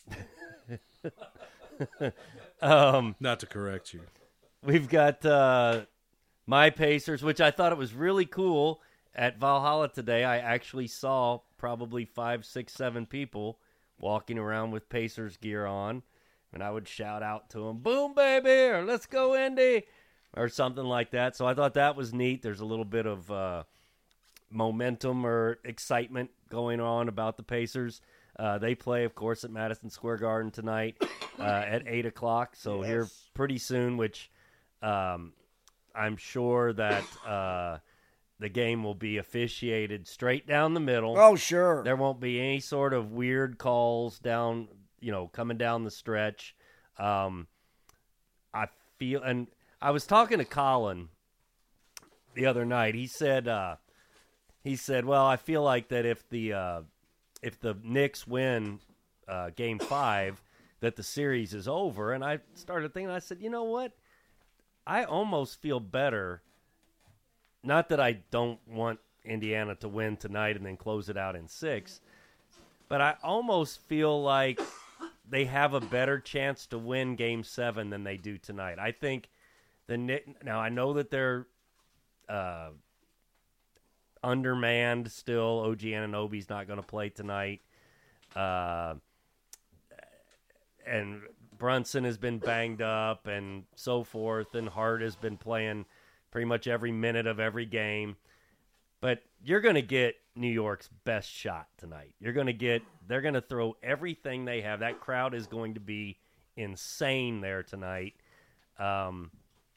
Um, not to correct you. we've got uh, my Pacers, which I thought it was really cool at Valhalla today. I actually saw probably five, six, seven people walking around with Pacers gear on, and I would shout out to them, "Boom, baby!" or "Let's go, Indy!" or something like that. So I thought that was neat. There's a little bit of uh, momentum or excitement going on about the Pacers. Uh, they play, of course, at Madison Square Garden tonight uh, at eight o'clock. So here pretty soon, which um, I'm sure that uh, the game will be officiated straight down the middle. Oh, sure. There won't be any sort of weird calls down, you know, coming down the stretch. Um, I feel, and I was talking to Colin the other night. He said, uh, he said, well, I feel like that if the uh, if the Knicks win uh, Game Five, that the series is over. And I started thinking, I said, you know what? I almost feel better. Not that I don't want Indiana to win tonight and then close it out in six, but I almost feel like they have a better chance to win Game Seven than they do tonight. I think the Knick, now I know that they're uh, undermanned still. O G Anunoby's not going to play tonight, uh, and Brunson has been banged up and so forth, and Hart has been playing pretty much every minute of every game. But you're going to get New York's best shot tonight. You're going to get, they're going to throw everything they have. That crowd is going to be insane there tonight. Um,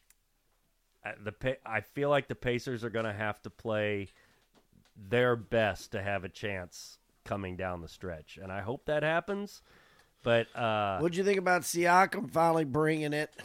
the I feel like the Pacers are going to have to play their best to have a chance coming down the stretch. And I hope that happens. But uh, What'd you think about Siakam finally bringing it?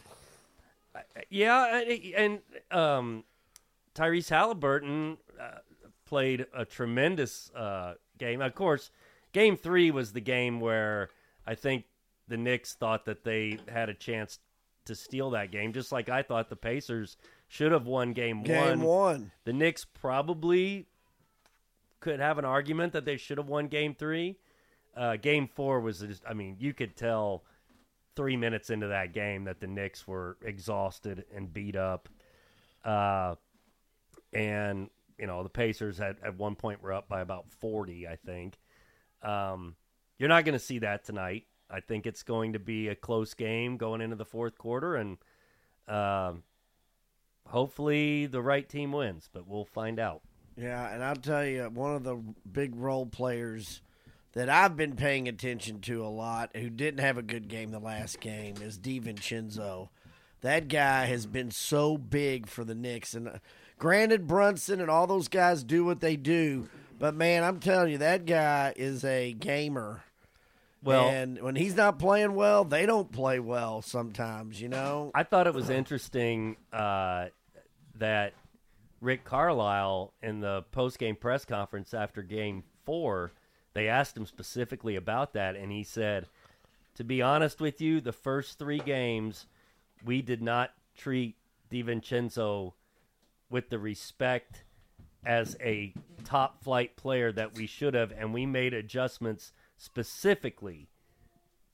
yeah, and, and um, Tyrese Halliburton uh, played a tremendous uh, game. Of course, Game Three was the game where I think the Knicks thought that they had a chance to steal that game, just like I thought the Pacers should have won Game, Game One. one. The Knicks probably could have an argument that they should have won Game Three. Uh, game Four was just, I mean, you could tell three minutes into that game that the Knicks were exhausted and beat up. Uh, and, you know, the Pacers had, at one point were up by about forty, I think. Um, you're not going to see that tonight. I think it's going to be a close game going into the fourth quarter, and um, hopefully the right team wins, but we'll find out. Yeah, and I'll tell you, one of the big role players that I've been paying attention to a lot, who didn't have a good game the last game, is DiVincenzo. That guy has been so big for the Knicks. And uh, granted, Brunson and all those guys do what they do, but, man, I'm telling you, that guy is a gamer. Well, and when he's not playing well, they don't play well sometimes, you know? I thought it was interesting uh, that Rick Carlisle, in the post-game press conference after Game Four, they asked him specifically about that, and he said, to be honest with you, the first three games, we did not treat DiVincenzo with the respect as a top-flight player that we should have, and we made adjustments specifically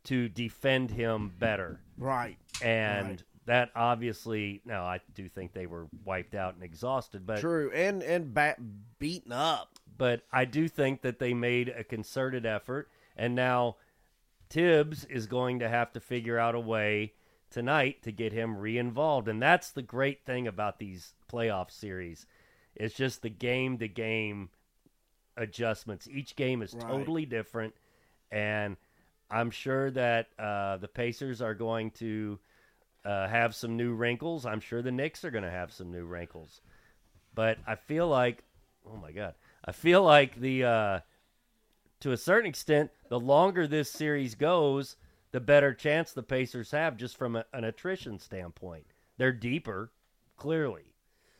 to defend him better. Right. And Right. that obviously, now I do think they were wiped out and exhausted, but True, and and ba- beaten up. but I do think that they made a concerted effort, and now Tibbs is going to have to figure out a way tonight to get him re-involved, and that's the great thing about these playoff series. It's just the game-to-game adjustments. Each game is Right. totally different, and I'm sure that uh, the Pacers are going to uh, have some new wrinkles. I'm sure the Knicks are going to have some new wrinkles. But I feel like, oh my God, I feel like the, uh, to a certain extent, the longer this series goes, the better chance the Pacers have just from a, an attrition standpoint. They're deeper, clearly.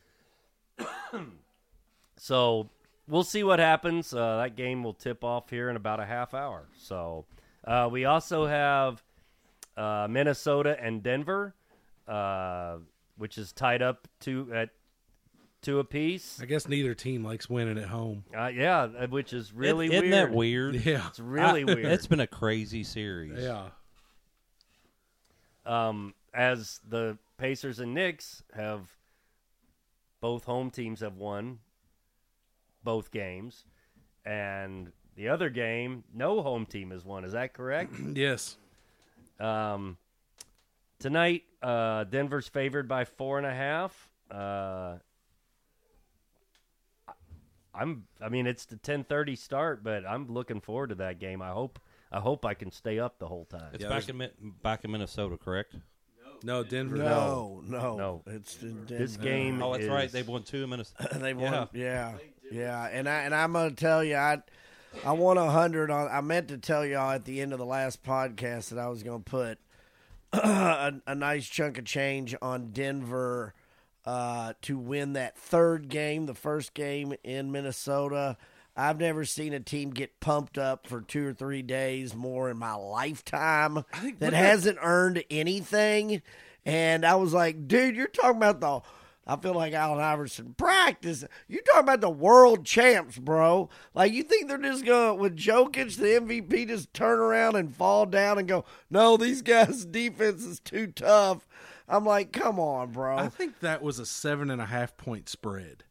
So we'll see what happens. Uh, that game will tip off here in about a half hour. So uh, we also have uh, Minnesota and Denver, uh, which is tied up two at two apiece. I guess neither team likes winning at home. Uh, yeah, which is really Isn't weird. that weird? Yeah. It's really I- weird. It's been a crazy series. Yeah. Um, as the Pacers and Knicks have both home teams have won both games, and the other game, no home team has won. Is that correct? Yes. Um, tonight, uh, Denver's favored by four and a half. Uh, I'm. I mean, it's the ten thirty start, but I'm looking forward to that game. I hope. I hope I can stay up the whole time. It's Yeah, back in Mi- back in Minnesota, correct? No, Denver. No, no, No. It's in This Denver. game. Oh, that's is, right. They've won two in Minnesota. They Yeah. won. Yeah, yeah. And I and I'm gonna tell you, I I won a hundred on. I meant to tell y'all at the end of the last podcast that I was gonna put a, a nice chunk of change on Denver uh, to win that third game, the first game in Minnesota. I've never seen a team get pumped up for two or three days more in my lifetime think- that look at- hasn't earned anything. And I was like, dude, you're talking about the I feel like Allen Iverson practice. You talking about the world champs, bro. Like, you think they're just going to, with Jokic, the M V P, just turn around and fall down and go, no, these guys' defense is too tough. I'm like, come on, bro. I think that was a seven and a half point spread.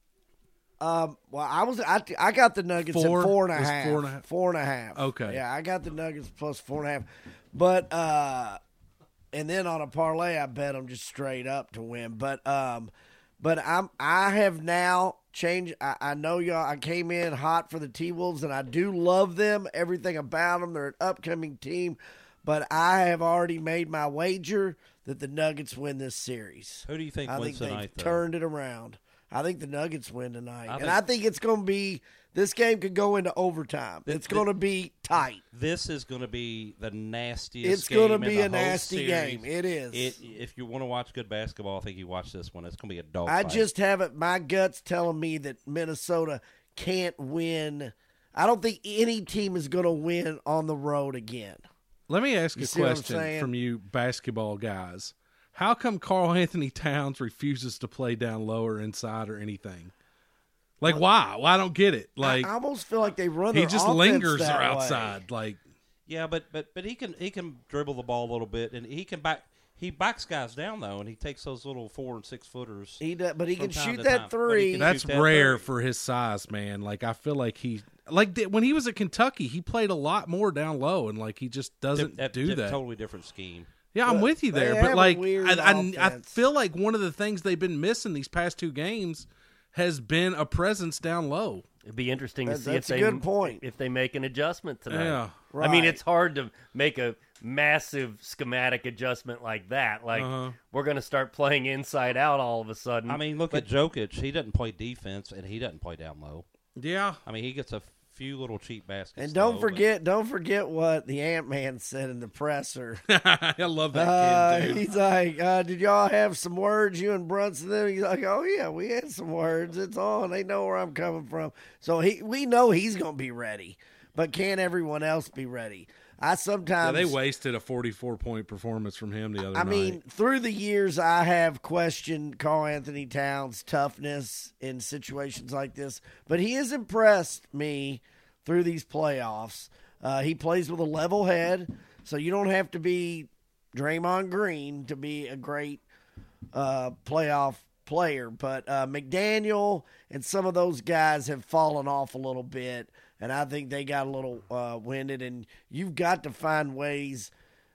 Um, well, I was I, I got the Nuggets Four? at four and a It was half. four and a half? Four and a half. Okay. Yeah, I got the Nuggets plus four and a half. But uh, and then on a parlay, I bet them just straight up to win. But um, but I'm I have now changed. I, I know y'all. I came in hot for the T Wolves, and I do love them. Everything about them. They're an upcoming team. But I have already made my wager that the Nuggets win this series. Who do you think I wins think tonight? they've though? turned it around. I think the Nuggets win tonight. I and think- I think it's going to be – this game could go into overtime. Th- It's th- going to be tight. This is going to be the nastiest. It's going to game in be the a whole nasty series. game. It is. It, if you want to watch good basketball, I think you watch this one. It's going to be a dog I fight. just have it – my gut's telling me that Minnesota can't win. I don't think any team is going to win on the road again. Let me ask You a see what I'm question saying? from you basketball guys. How come Karl Anthony Towns refuses to play down low or inside or anything? Like, why? Well, I don't get it. Like, I almost feel like they run he their just offense lingers that way. outside. Like, Yeah, but but but he can he can dribble the ball a little bit, and he can back he backs guys down though, and he takes those little four and six footers. He does, but he From can time shoot to that time. But he three. can- that's shoot that rare three. for his size, man. Like, I feel like he, like, th- when he was at Kentucky, he played a lot more down low, and, like, he just doesn't Dip- do dip- that. Totally different scheme. Yeah, I'm But with you they there, have but a like weird I, I, I offense. feel like one of the things they've been missing these past two games has been a presence down low. It'd be interesting to That- see if that's a they good point. if they make an adjustment tonight. Yeah. I mean, Right. it's hard to make a massive schematic adjustment like that. Like Uh-huh. we're going to start playing inside out all of a sudden. I mean, look at Jokic. He doesn't play defense, and he doesn't play down low. Yeah, I mean, he gets a few little cheap baskets. And don't though, forget, don't forget what the Ant Man said in the presser. I love that Uh, kid, dude. he's like, uh, did y'all have some words, you and Brunson? Then he's like, oh yeah, we had some words. It's on. They know where I'm coming from. So he, we know he's gonna be ready, but can everyone else be ready? I Yeah, sometimes they wasted a forty-four point performance from him the other I night. mean, through the years, I have questioned Karl Anthony Towns' toughness in situations like this, but he has impressed me through these playoffs. Uh, he plays with a level head, So you don't have to be Draymond Green to be a great uh, playoff player. But uh, McDaniel and some of those guys have fallen off a little bit, and I think they got a little uh, winded. And you've got to find ways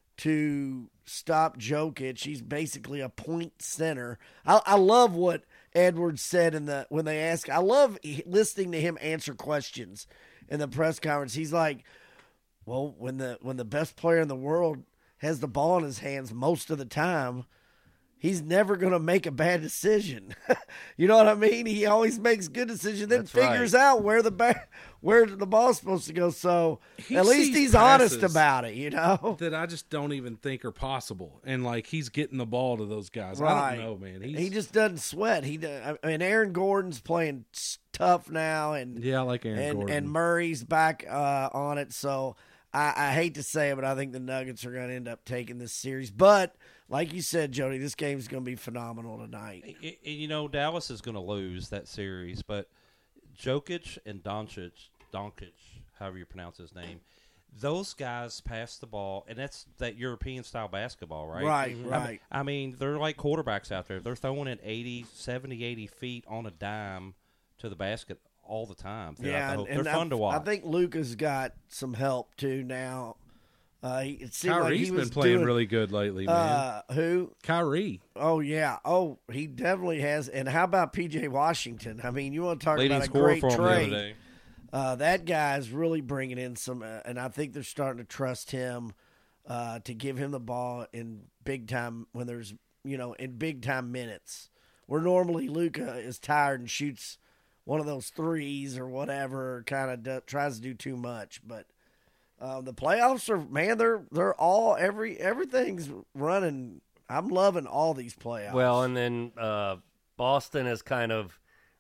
to stop Jokic. He's basically a point center. I, I love what Edwards said in the when they ask. I love listening to him answer questions in the press conference. He's like, "Well, when the when the best player in the world has the ball in his hands most of the time, he's never going to make a bad decision." You know what I mean? He always makes good decisions, then That's figures right. out where the ba- where the ball's supposed to go. So He at least sees he's honest passes about it, you know? that I just don't even think are possible. And like he's getting the ball to those guys. I Right. don't know, man. He's, He just doesn't sweat. He, do- I mean, Aaron Gordon's playing s- tough now, and yeah, I like Aaron and Gordon. and Murray's back uh, on it. So I, I hate to say it, but I think the Nuggets are going to end up taking this series. But like you said, Jody, this game's going to be phenomenal tonight. I- I- you know, Dallas is going to lose that series, but Jokic and Doncic, Doncic, however you pronounce his name, those guys pass the ball, and that's that European style basketball, right? Right, I mean- right. I mean, they're like quarterbacks out there. They're throwing it eighty, seventy, eighty feet on a dime to the basket all the time. throughout Yeah, the and, whole- and they're I, fun to watch. I think Luka's got some help too now. Uh, he, it seemed like Kyrie's he been was playing doing, really good lately, man. Uh, who? Kyrie. Oh yeah. Oh, he definitely has. And how about P J Washington? I mean, you want to talk leading about a scorer great for him the trade? other day. Uh, that guy's really bringing in some, uh, and I think they're starting to trust him uh, to give him the ball in big time when there's, you know, in big time minutes. Where normally Luka is tired and shoots one of those threes or whatever, kind of do, tries to do too much. But uh, the playoffs are, man, they're they're all every everything's running. I'm loving all these playoffs. Well, and then uh, Boston has kind of,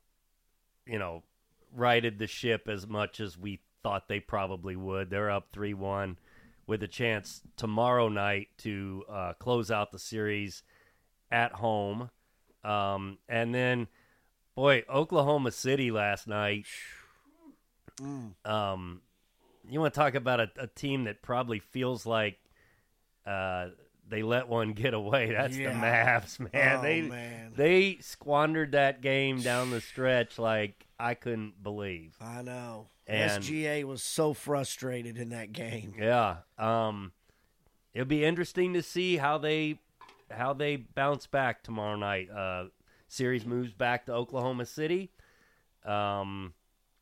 you know, righted the ship as much as we thought they probably would. They're up three one with a chance tomorrow night to uh, close out the series at home. Um, and then, boy, Oklahoma City last night. Um, you want to talk about a, a team that probably feels like uh, they let one get away. That's Yeah. the Mavs, man. Oh, they man. they squandered that game down the stretch like I couldn't believe. I know. And- S G A was so frustrated in that game. Yeah. Um, it'll be interesting to see how they how they bounce back tomorrow night. Uh, series moves back to Oklahoma City. Um,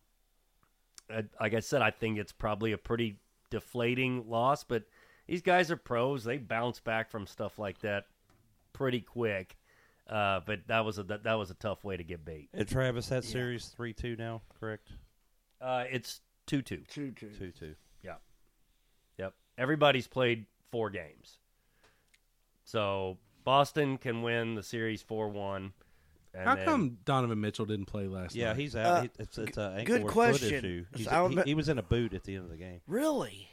I- like I said, I think it's probably a pretty deflating loss, but these guys are pros. They bounce back from stuff like that pretty quick. Uh, but that was a that, that was a tough way to get beat. And Travis, that series three two now, correct? Uh, it's two two. Two two. two two. Yep. Everybody's played four games. So Boston can win the series four one. How come Donovan Mitchell didn't play last Yeah, night? he's out. Uh, He- it's it's an ankle good or foot question. issue. He's, I would he, bet- he was in a boot at the end of the game. Really?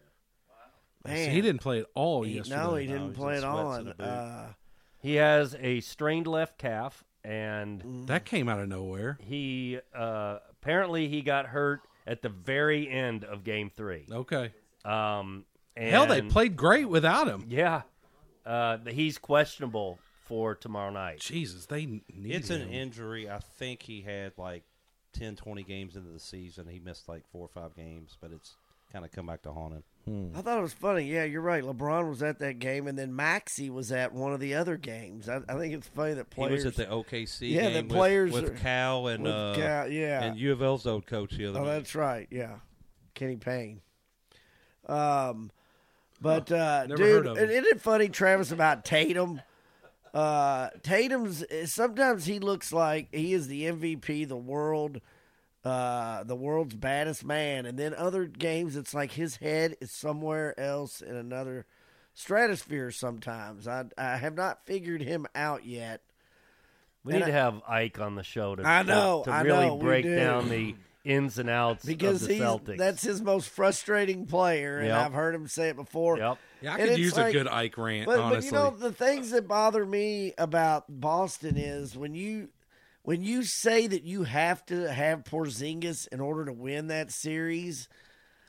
Man. he didn't play at all He- yesterday. no, he No, didn't he's play in it sweats on. and a boot. Uh, He has a strained left calf, and Mm. That came out of nowhere. he uh, apparently he got hurt at the very end of Game Three. Okay. Um, and Hell, they played great without him. Yeah, uh, he's questionable for tomorrow night. Jesus, they need It's him. an injury. I think he had like ten, twenty games into the season. He missed like four or five games, but it's kind of come back to haunt him. I thought it was funny. Yeah, you're right. LeBron was at that game, and then Maxey was at one of the other games. I, I think it's funny that He players. was at the O K C Yeah, the game with- players with, are- Cal and with uh, Cal- yeah. and U of L's old coach the other Oh, night. that's right. Yeah, Kenny Payne. Um, but uh, never dude, heard of him. isn't it funny, Travis, about Tatum? Uh, Tatum's sometimes he looks like he is the M V P, the world, uh, the world's baddest man, and then other games it's like his head is somewhere else in another stratosphere. Sometimes I I have not figured him out yet. We And need I- to have Ike on the show to, I know, to, to I really know, we break do. down the ins and outs Because of the he's Celtics. that's his most frustrating player, and Yep. I've heard him say it before. Yep. Yeah, I And could it's use like- a good Ike rant, But, honestly. but you know the things that bother me about Boston is when you when you say that you have to have Porzingis in order to win that series.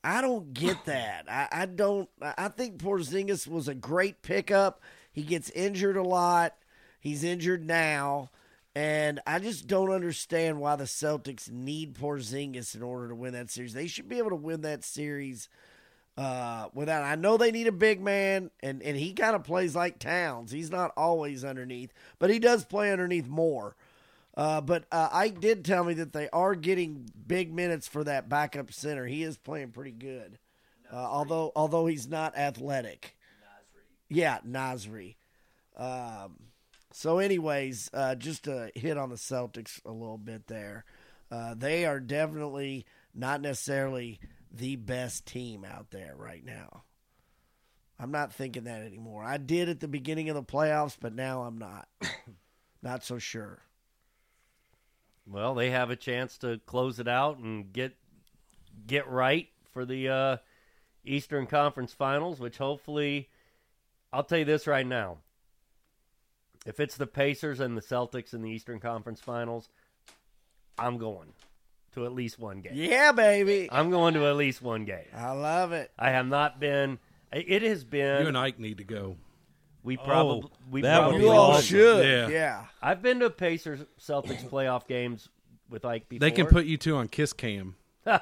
I don't get that. I, I don't. I think Porzingis was a great pickup. He gets injured a lot. He's injured now. And I just don't understand why the Celtics need Porzingis in order to win that series. They should be able to win that series uh, without. I know they need a big man, and, and he kind of plays like Towns. He's not always underneath, but he does play underneath more. Uh, but uh, Ike did tell me that they are getting big minutes for that backup center. He is playing pretty good, uh, although although he's not athletic. Nasri. Yeah, Nasri. Um, so, anyways, uh, just to hit on the Celtics a little bit there, uh, they are definitely not necessarily the best team out there right now. I'm not thinking that anymore. I did at the beginning of the playoffs, but now I'm not. Not so sure. Well, they have a chance to close it out and get get right for the uh, Eastern Conference Finals, which hopefully, I'll tell you this right now. If it's the Pacers and the Celtics in the Eastern Conference Finals, I'm going to at least one game. Yeah, baby. I'm going to at least one game. I love it. I have not been. It has been. You and Ike need to go. We probably. Oh, we that would probably be You all awesome. should. Yeah. Yeah. I've been to Pacers Celtics playoff games with Ike before. They can put you two on Kiss Cam. Well,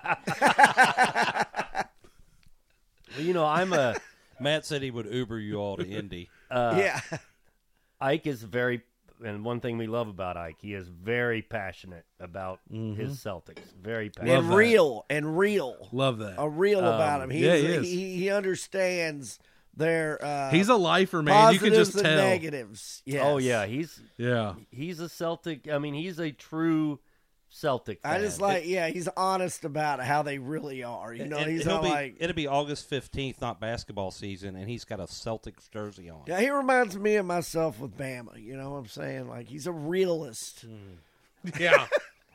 you know, I'm a. Matt said he would Uber you all to Indy. Uh, yeah. Ike is very, and one thing we love about Ike, he is very passionate about his Celtics. Very passionate. And that. real. And real. Love that. A real about him. He, yeah, is, he is. he, he understands their uh, He's a lifer, man. You can positives just and tell. negatives. Yes. Oh yeah, he's Yeah. he's a Celtic. I mean, he's a true Celtic fan. I just like, yeah, he's honest about how they really are. You know, And he's he'll not be, like, it'll be August fifteenth, not basketball season, and he's got a Celtics jersey on. yeah, he reminds me of myself with Bama. You know what I'm saying? Like, he's a realist. Yeah.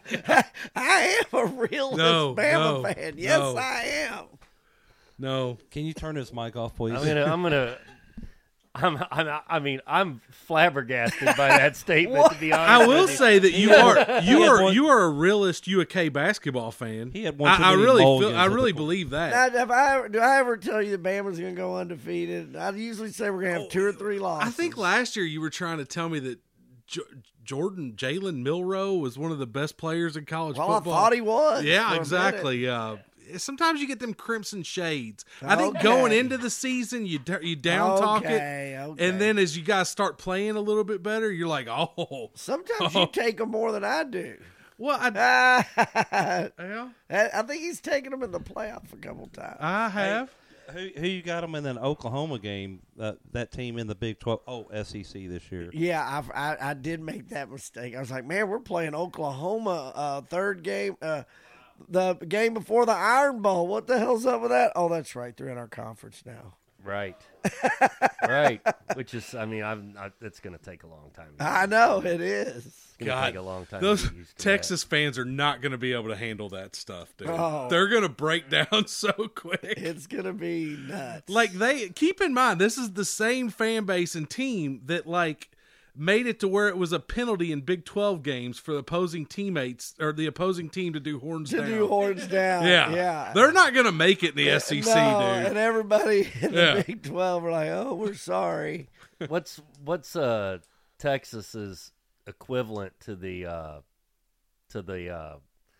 I am a realist No, Bama no, fan. Yes, no. I am. No. Can you turn his mic off, please? I'm gonna. I'm gonna. I'm, I'm. I mean, I'm flabbergasted by that statement. To be honest, I will with you. say that you are you He had are one- you are a realist U K basketball fan. He had one too I, I many really feel, mulligans I with really the- believe that. Now, have I ever, do I ever tell you that Bama's going to go undefeated? I usually say we're going to have two or three losses. I think last year you were trying to tell me that J- Jordan Jalen Milroe was one of the best players in college Well, football. I thought he was. Yeah, for a minute. exactly. Uh, sometimes you get them crimson shades. I think Okay. going into the season, you d- you down talk Okay, it, okay. and then as you guys start playing a little bit better, you're like, oh, Sometimes you take them more than I do. well, I, I yeah, think he's taken them in the playoff a couple times. I have. Who, who you got him in an Oklahoma game? Uh, that team in the Big twelve. Oh, S E C this year. Yeah, I, I I did make that mistake. I was like, man, we're playing Oklahoma uh, third game, uh, the game before the Iron Bowl. What the hell's up with that? Oh, that's right. They're in our conference now. Right. Right. Which is, I mean, I'm. I, it's going to take a long time. I know it is. It's going to God, take a long time. those to get used to Texas fans are not going to be able to handle that stuff, dude. Oh. They're going to break down so quick. It's gonna be nuts. Like they keep in mind, this is the same fan base and team that like made it to where it was a penalty in Big twelve games for the opposing teammates or the opposing team to do horns to down. do horns down. yeah, yeah. they're not going to make it in the S E C, no, dude. and everybody in the Yeah. Big Twelve are like, "Oh, we're sorry." that. What's what's uh Texas's equivalent to the uh to the uh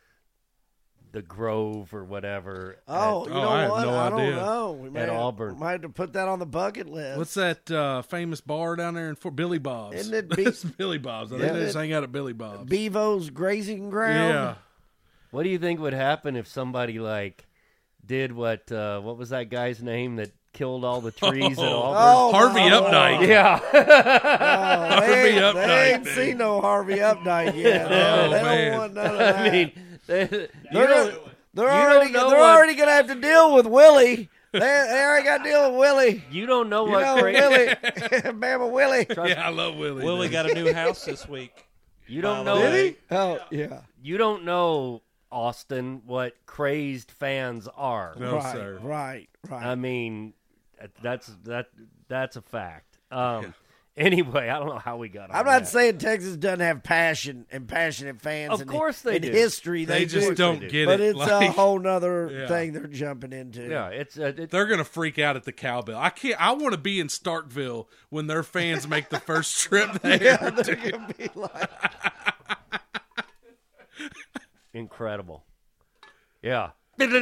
the Grove or whatever? Oh, at- you Oh, know I have what? no I idea. don't know. We might, Auburn. might have to put that on the bucket list. What's that uh, famous bar down there in Fort Billy Bob's? Isn't it Be- It's Billy Bob's. I think Yeah. they just hang out at Billy Bob's. Bevo's grazing ground? Yeah. What do you think would happen if somebody like did what? Uh, what was that guy's name that killed all the trees at Oh. Auburn? Oh, Harvey my Updike. Lord. Yeah. Oh, they, Harvey ain't- Updike, they ain't dude. seen no Harvey Updike yet. They, Oh, they man. don't want none of that. I mean, they, you they're don't. gonna, they're you already don't know they're what- already gonna have to deal with Willie. They, they already got to deal with Willie. You don't know You what know cra- Willie, Bama Willie. Yeah, I love Willie. Willie dude. got a new house this week. You don't By know. the way. Oh yeah, You don't know, Austin, what crazed fans are. No, right, sir. right, right. I mean, that's that that's a fact. Um, Anyway, I don't know how we got on I'm not that. saying Texas doesn't have passion and passionate fans. Of and, course they and do. history. They, They, just do. don't do. get But it. it's a Like, whole nother Yeah. thing they're jumping into. Yeah, it's uh, it, they're gonna freak out at the cowbell. I can't. I want to be in Starkville when their fans make the first trip there. Yeah, they're gonna be like, incredible. Yeah.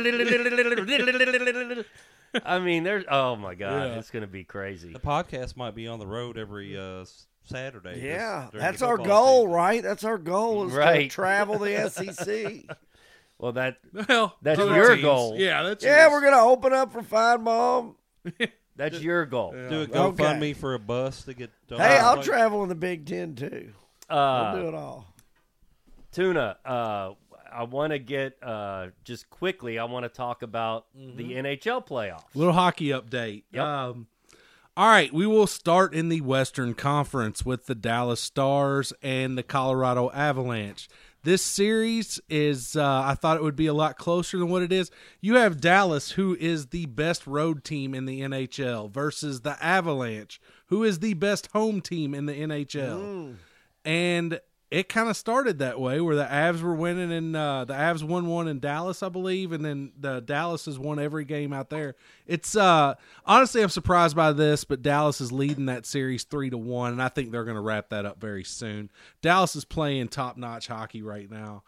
I mean, there's. Oh my God, Yeah. it's going to be crazy. The podcast might be on the road every uh, s- Saturday. this- yeah, during that's the our football goal, season. right? That's our goal is to Right. travel the S E C. Well, that Well, That's other your teams. goal. Yeah, that's Yeah, yours. we're gonna open up for Fine Mom. that's your goal. Do a Okay. GoFundMe for a bus to get. to Hey, all I'll the- travel in the Big Ten too. We'll Uh, do it all. Tuna, uh, I want to get uh, just quickly. I want to talk about Mm-hmm. the N H L playoffs. Little hockey update. Yep. Um, all right, we will start in the Western Conference with the Dallas Stars and the Colorado Avalanche. This series is, uh, I thought it would be a lot closer than what it is. You have Dallas, who is the best road team in the N H L, versus the Avalanche, who is the best home team in the N H L. And it kind of started that way, where the Avs were winning, and uh, the Avs won one in Dallas, I believe, and then the Dallas has won every game out there. It's uh, honestly, I'm surprised by this, but Dallas is leading that series three to one, and I think they're going to wrap that up very soon. Dallas is playing top notch hockey right now.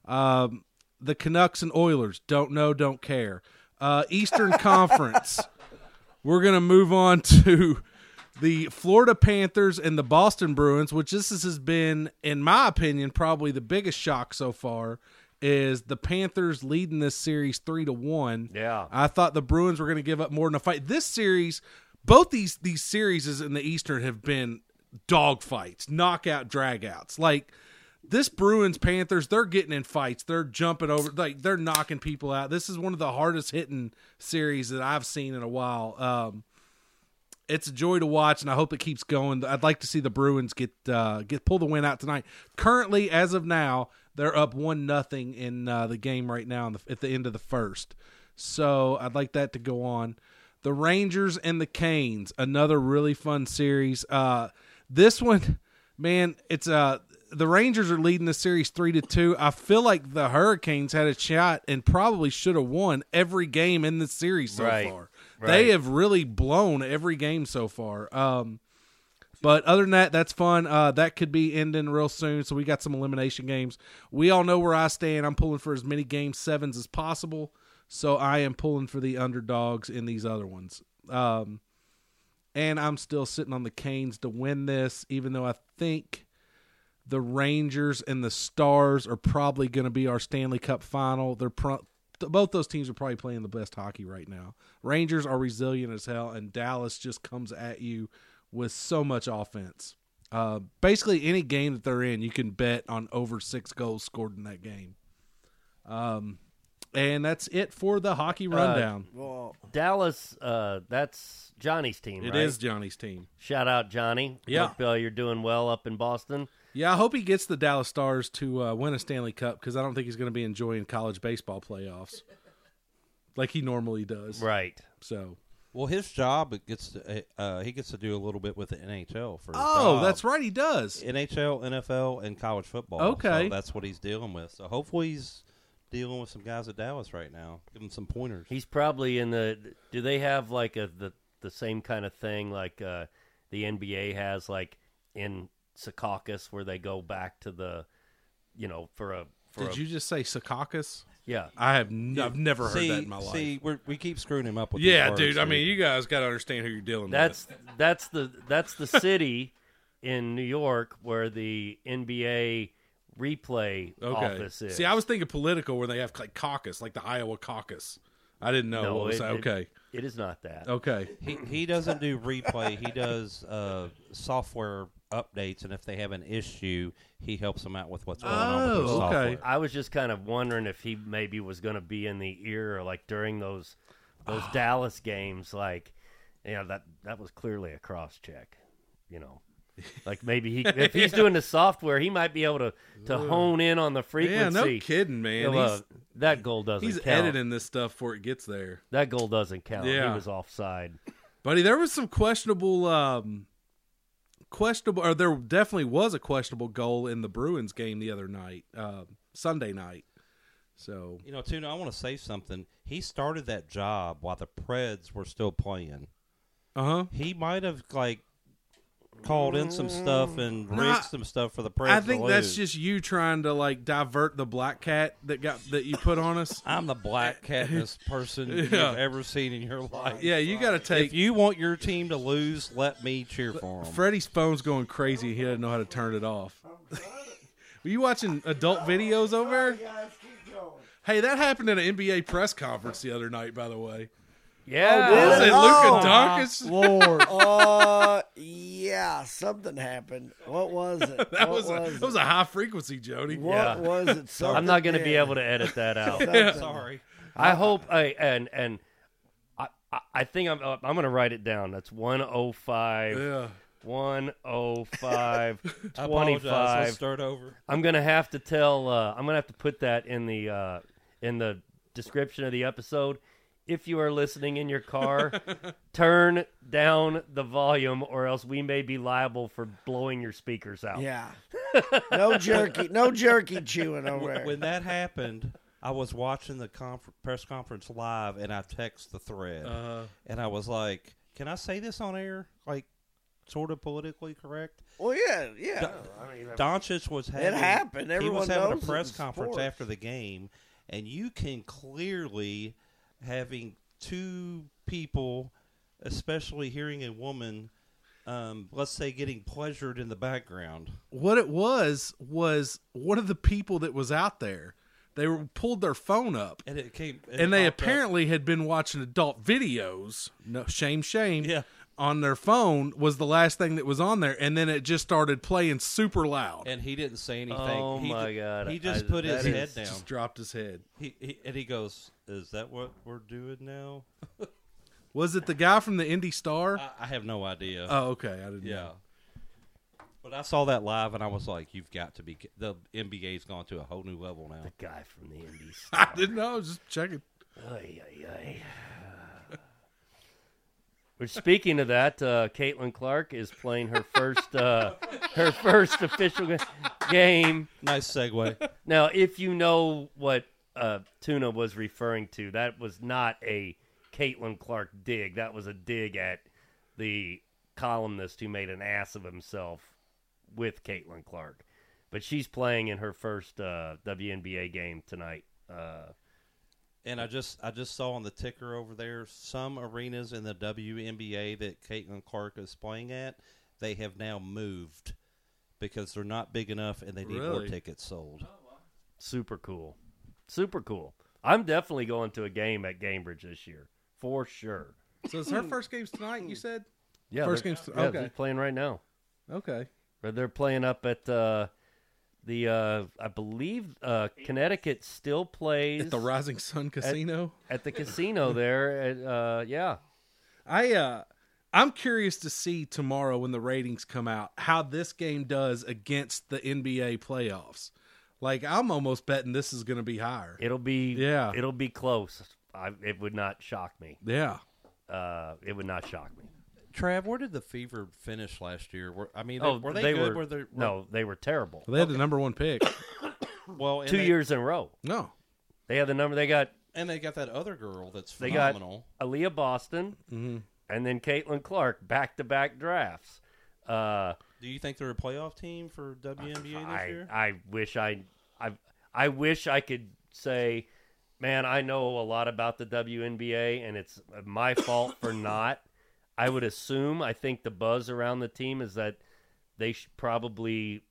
Um, the Canucks and Oilers, don't know, don't care. Uh, Eastern Conference, we're going to move on to the Florida Panthers and the Boston Bruins, which this has been, in my opinion, probably the biggest shock so far, is the Panthers leading this series three to one. Yeah. I thought the Bruins were going to give up more than a fight. This series, both these these series in the Eastern have been dog fights, knockout dragouts. Like this Bruins Panthers, they're getting in fights. They're jumping over, like they're knocking people out. This is one of the hardest hitting series that I've seen in a while. Um, It's a joy to watch, and I hope it keeps going. I'd like to see the Bruins get uh, get pull the win out tonight. Currently, as of now, they're up one nothing in uh, the game right now in the, at the end of the first. So I'd like that to go on. The Rangers and the Canes, another really fun series. Uh, this one, man, it's uh, the Rangers are leading the series three to two. I feel like the Hurricanes had a shot and probably should have won every game in the series so Right. far. Right. They have really blown every game so far. Um, but other than that, that's fun. Uh, that could be ending real soon, so we got some elimination games. We all know where I stand. I'm pulling for as many game sevens as possible, so I am pulling for the underdogs in these other ones. Um, and I'm still sitting on the Canes to win this, even though I think the Rangers and the Stars are probably going to be our Stanley Cup final. They're pro- both those teams are probably playing the best hockey right now. Rangers are resilient as hell, and Dallas just comes at you with so much offense. Uh, basically, any game that they're in, you can bet on over six goals scored in that game. Um, and that's it for the hockey rundown. Well, Dallas, uh, that's Johnny's team, It right? is Johnny's team. Shout out, Johnny. Yeah. Hope, uh, you're doing well up in Boston. Yeah, I hope he gets the Dallas Stars to uh, win a Stanley Cup, because I don't think he's going to be enjoying college baseball playoffs like he normally does. Right. So, Well, his job it gets to, uh, he gets to do a little bit with the N H L for his oh, job. that's right, he does. N H L, N F L, and college football. Okay. So that's what he's dealing with. So hopefully he's dealing with some guys at Dallas right now. Give him some pointers. He's probably in the. Do they have like a the the same kind of thing like uh, the N B A has, like in Secaucus, where they go back to the, you know, for a. For Did a, you just say Secaucus? Yeah. I have n- I've never heard see, that in my life. See, we're, we keep screwing him up with yeah, these words, dude. I dude. mean, you guys got to understand who you're dealing That's with. that's the that's the city in New York where the N B A replay Okay. office is. See, I was thinking political when they have like caucus, like the Iowa caucus. I didn't know No, what was it- that. it- Okay. It is not that. Okay. He he doesn't do replay. He does uh, software updates, and if they have an issue, he helps them out with what's going on with their Oh, okay. software. I was just kind of wondering if he maybe was going to be in the ear, like during those those Ah. Dallas games, like you know that that was clearly a cross check, you know. Like maybe he, if he's doing the software, he might be able to, to hone in on the Yeah, frequency. no kidding, man. Well, uh, he's that goal doesn't he's count. editing this stuff before it gets there. That goal doesn't count. Yeah. He was offside. Buddy, there was some questionable um, questionable, or there definitely was a questionable goal in the Bruins game the other night, uh, Sunday night. So You know, Tuna, I want to say something. He started that job while the Preds were still playing. uh huh. He might have, like, called in some stuff and No, rigged I- some stuff for the Preds I think to that's lose. just you trying to like divert the black cat that got that you put on us. I'm the black catness person you've Yeah. ever seen in your life. Yeah, you got to take. If you want your team to lose, let me cheer for them. Freddie's phone's going crazy. He doesn't know how to turn it off. Were you watching adult videos over there? Guys, keep going. Hey, that happened at an N B A press conference the other night, by the way. Yeah. did Was it? it Oh, Luka Doncic? Lord. Uh, yeah, something happened. What was it? That what was, a, was that was a high frequency, Jody. What Yeah. was it? Something I'm not going to be did. able to edit that out. Something. Sorry. I hope I and and I I, I think I'm I'm going to write it down. That's one oh five Yeah. one oh five I apologize. Let's twenty-five. start over. I'm going to have to tell uh, I'm going to have to put that in the uh, in the description of the episode. If you are listening in your car, turn down the volume or else we may be liable for blowing your speakers out. Yeah. No jerky. No jerky chewing over there. When that happened, I was watching the conf- press conference live, and I text the thread, Uh, and I was like, "Can I say this on air? Like, sort of politically correct?" Well, yeah, yeah. Doncic was having happened. he Everyone was having a knows it press in conference sports. after the game, and you can clearly having two people, especially hearing a woman, um, let's say, getting pleasured in the background. what it was was one of the people that was out there. They were pulled their phone up, And it came, it and they popped up. apparently had been watching adult videos. No shame, shame. Yeah. On their phone was the last thing that was on there, and then it just started playing super loud. And he didn't say anything. Oh, he my ju- God. He just I- put his that head is down. Just dropped his head. He, he and he goes, "Is that what we're doing now?" Was it the guy from the Indy Star? I, I have no idea. oh, okay. I didn't yeah. know. But I saw that live, and I was like, "You've got to be the N B A's gone to a whole new level now." The guy from the Indies. I didn't know. I was just checking. Ay, ay, ay. Which, speaking of that, uh, Caitlin Clark is playing her first uh, her first official ga- game. Nice segue. Now, if you know what uh, Tuna was referring to, that was not a Caitlin Clark dig. That was a dig at the columnist who made an ass of himself with Caitlin Clark. But she's playing in her first uh, W N B A game tonight. Uh, And I just I just saw on the ticker over there, some arenas in the W N B A that Caitlin Clark is playing at, they have now moved because they're not big enough and they need more Really? tickets sold. super cool. Super cool. I'm definitely going to a game at Gamebridge this year. For sure. So it's her first game's tonight, you said? Yeah, First they're- game's- yeah, okay. they're playing right now. Okay. Or they're playing up at uh, the, uh, I believe uh, Connecticut still plays At the Rising Sun Casino? at the casino there. At, uh, yeah. I uh I'm curious to see tomorrow when the ratings come out how this game does against the N B A playoffs. Like I'm almost betting this is going to be higher. It'll be Yeah. It'll be close. I, it would not shock me. Yeah. Uh, it would not shock me. Trav, where did the Fever finish last year? Were, I mean, Oh, were they, they good? were, Were they, were, no, they were terrible. Well, they had the number one pick. well, and Two they, years in a row. No. They had the number. They got and they got that other girl that's They got phenomenal. Aaliyah Boston Mm-hmm. and then Caitlin Clark back to back drafts. Uh, Do you think they're a playoff team for W N B A this I year? I wish I I I wish I could say, man, I know a lot about the W N B A and it's my fault for not. I would assume. I think the buzz around the team is that they sh- probably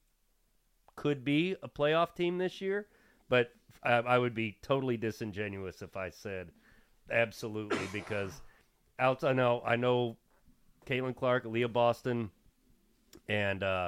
could be a playoff team this year, but I, I would be totally disingenuous if I said absolutely because out I know I know Caitlin Clark, Aaliyah Boston, and uh,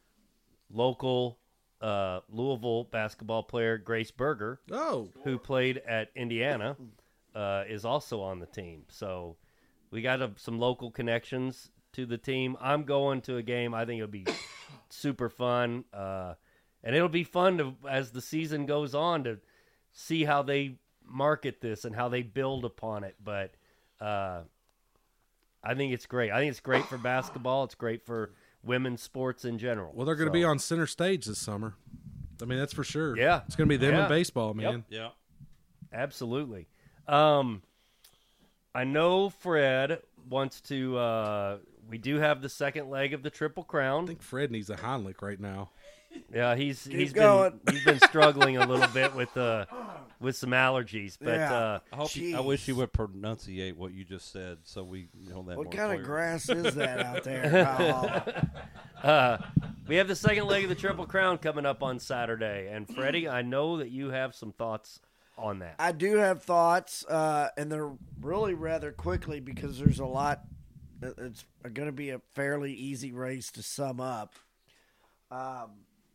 local uh, Louisville basketball player Grace Berger, Oh. who played at Indiana, uh, is also on the team. So we got a, some local connections to the team. I'm going to a game. I think it'll be super fun. Uh, and it'll be fun to, as the season goes on, to see how they market this and how they build upon it. But uh, I think it's great. I think it's great for basketball. It's great for women's sports in general. Well, they're going to So, be on center stage this summer. I mean, that's for sure. Yeah. It's going to be them Yeah. and baseball, man. Yeah. Absolutely. Um, I know Fred wants to. Uh, we do have the second leg of the Triple Crown. I think Fred needs a Heimlich right now. Yeah, he's he's going. been he's been struggling a little bit with uh with some allergies, but Yeah. uh, I hope you, I Jeez. wish you would pronunciate what you just said so we know that What more kind of clear. grass is that out there? Oh. uh, we have the second leg of the Triple Crown coming up on Saturday. And Freddie, I know that you have some thoughts on that. I do have thoughts, uh, and they're really rather quickly because there's a lot. It's going to be a fairly easy race to sum up. Um,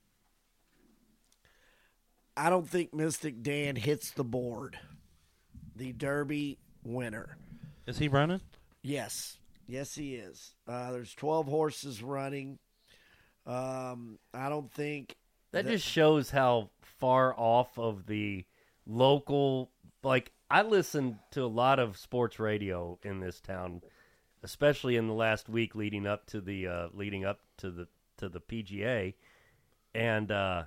I don't think Mystic Dan hits the board. The Derby winner. Is he running? Yes. Yes, he is. Uh, there's twelve horses running. Um, I don't think That that- just shows how far off of the local. Like, I listen to a lot of sports radio in this town, especially in the last week leading up to the uh, leading up to the to the P G A, and uh,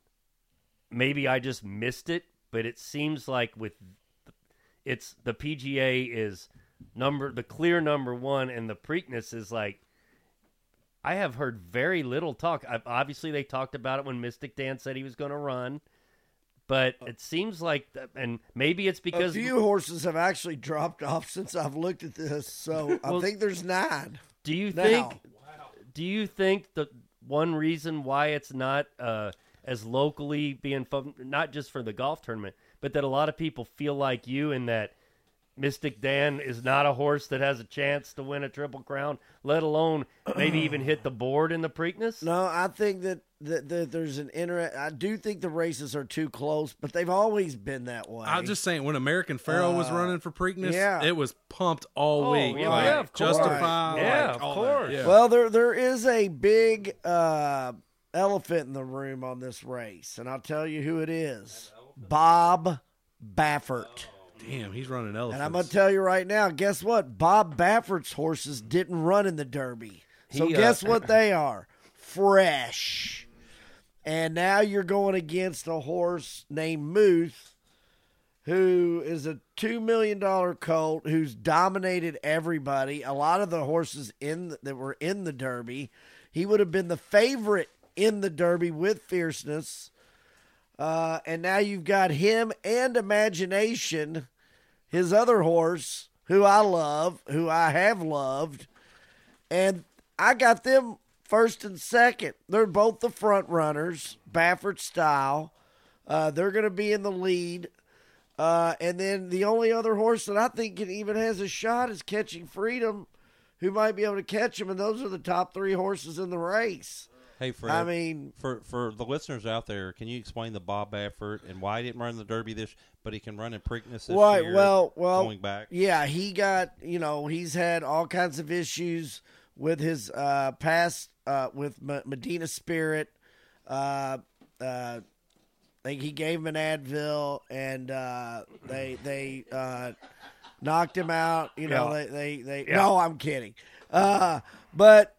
maybe I just missed it, but it seems like with it's the P G A is number the clear number one, and the Preakness is like. I have heard very little talk. I, obviously, they talked about it when Mystic Dan said he was going to run, but it seems like, th- and maybe it's a because few horses have actually dropped off since I've looked at this. So I Well, think there's nine. do you now. think? Do you think the one reason why it's not uh, as locally being fun, not just for the golf tournament, but that a lot of people feel like you in that Mystic Dan is not a horse that has a chance to win a Triple Crown, let alone maybe even hit the board in the Preakness? No, I think that, that, that there's an inter. I do think the races are too close, but they've always been that way. I'm just saying, when American Pharoah was Uh, running for Preakness, yeah. it was pumped all Oh, week. yeah, like, yeah, of course. Justify, Yeah, like, of all course. That. Yeah. Well, there there is a big uh, elephant in the room on this race, and I'll tell you who it is: Bob Baffert. Damn, he's running elephants. And I'm going to tell you right now, guess what? Bob Baffert's horses didn't run in the Derby. So He, uh, guess what they are? Fresh. And now you're going against a horse named Muth, who is a two million dollars colt who's dominated everybody. A lot of the horses in the, that were in the Derby. He would have been the favorite in the Derby with Fierceness. Uh, and now you've got him and Imagination, his other horse, who I love, who I have loved. And I got them first and second. They're both the front runners, Baffert style. Uh, they're going to be in the lead. Uh, and then the only other horse that I think it even has a shot is Catching Freedom, who might be able to catch him. And those are the top three horses in the race. Hey, Fred. I mean, for for the listeners out there, can you explain the Bob Baffert and why he didn't run the Derby this, but he can run in Preakness this right, year? well, well, going back. yeah, he got, you know, he's had all kinds of issues with his uh, past, uh, with M- Medina Spirit. Uh, uh, they, he gave him an Advil, and uh, they they uh, knocked him out. You know, Yeah. they they, they Yeah. no, I'm kidding. Uh, but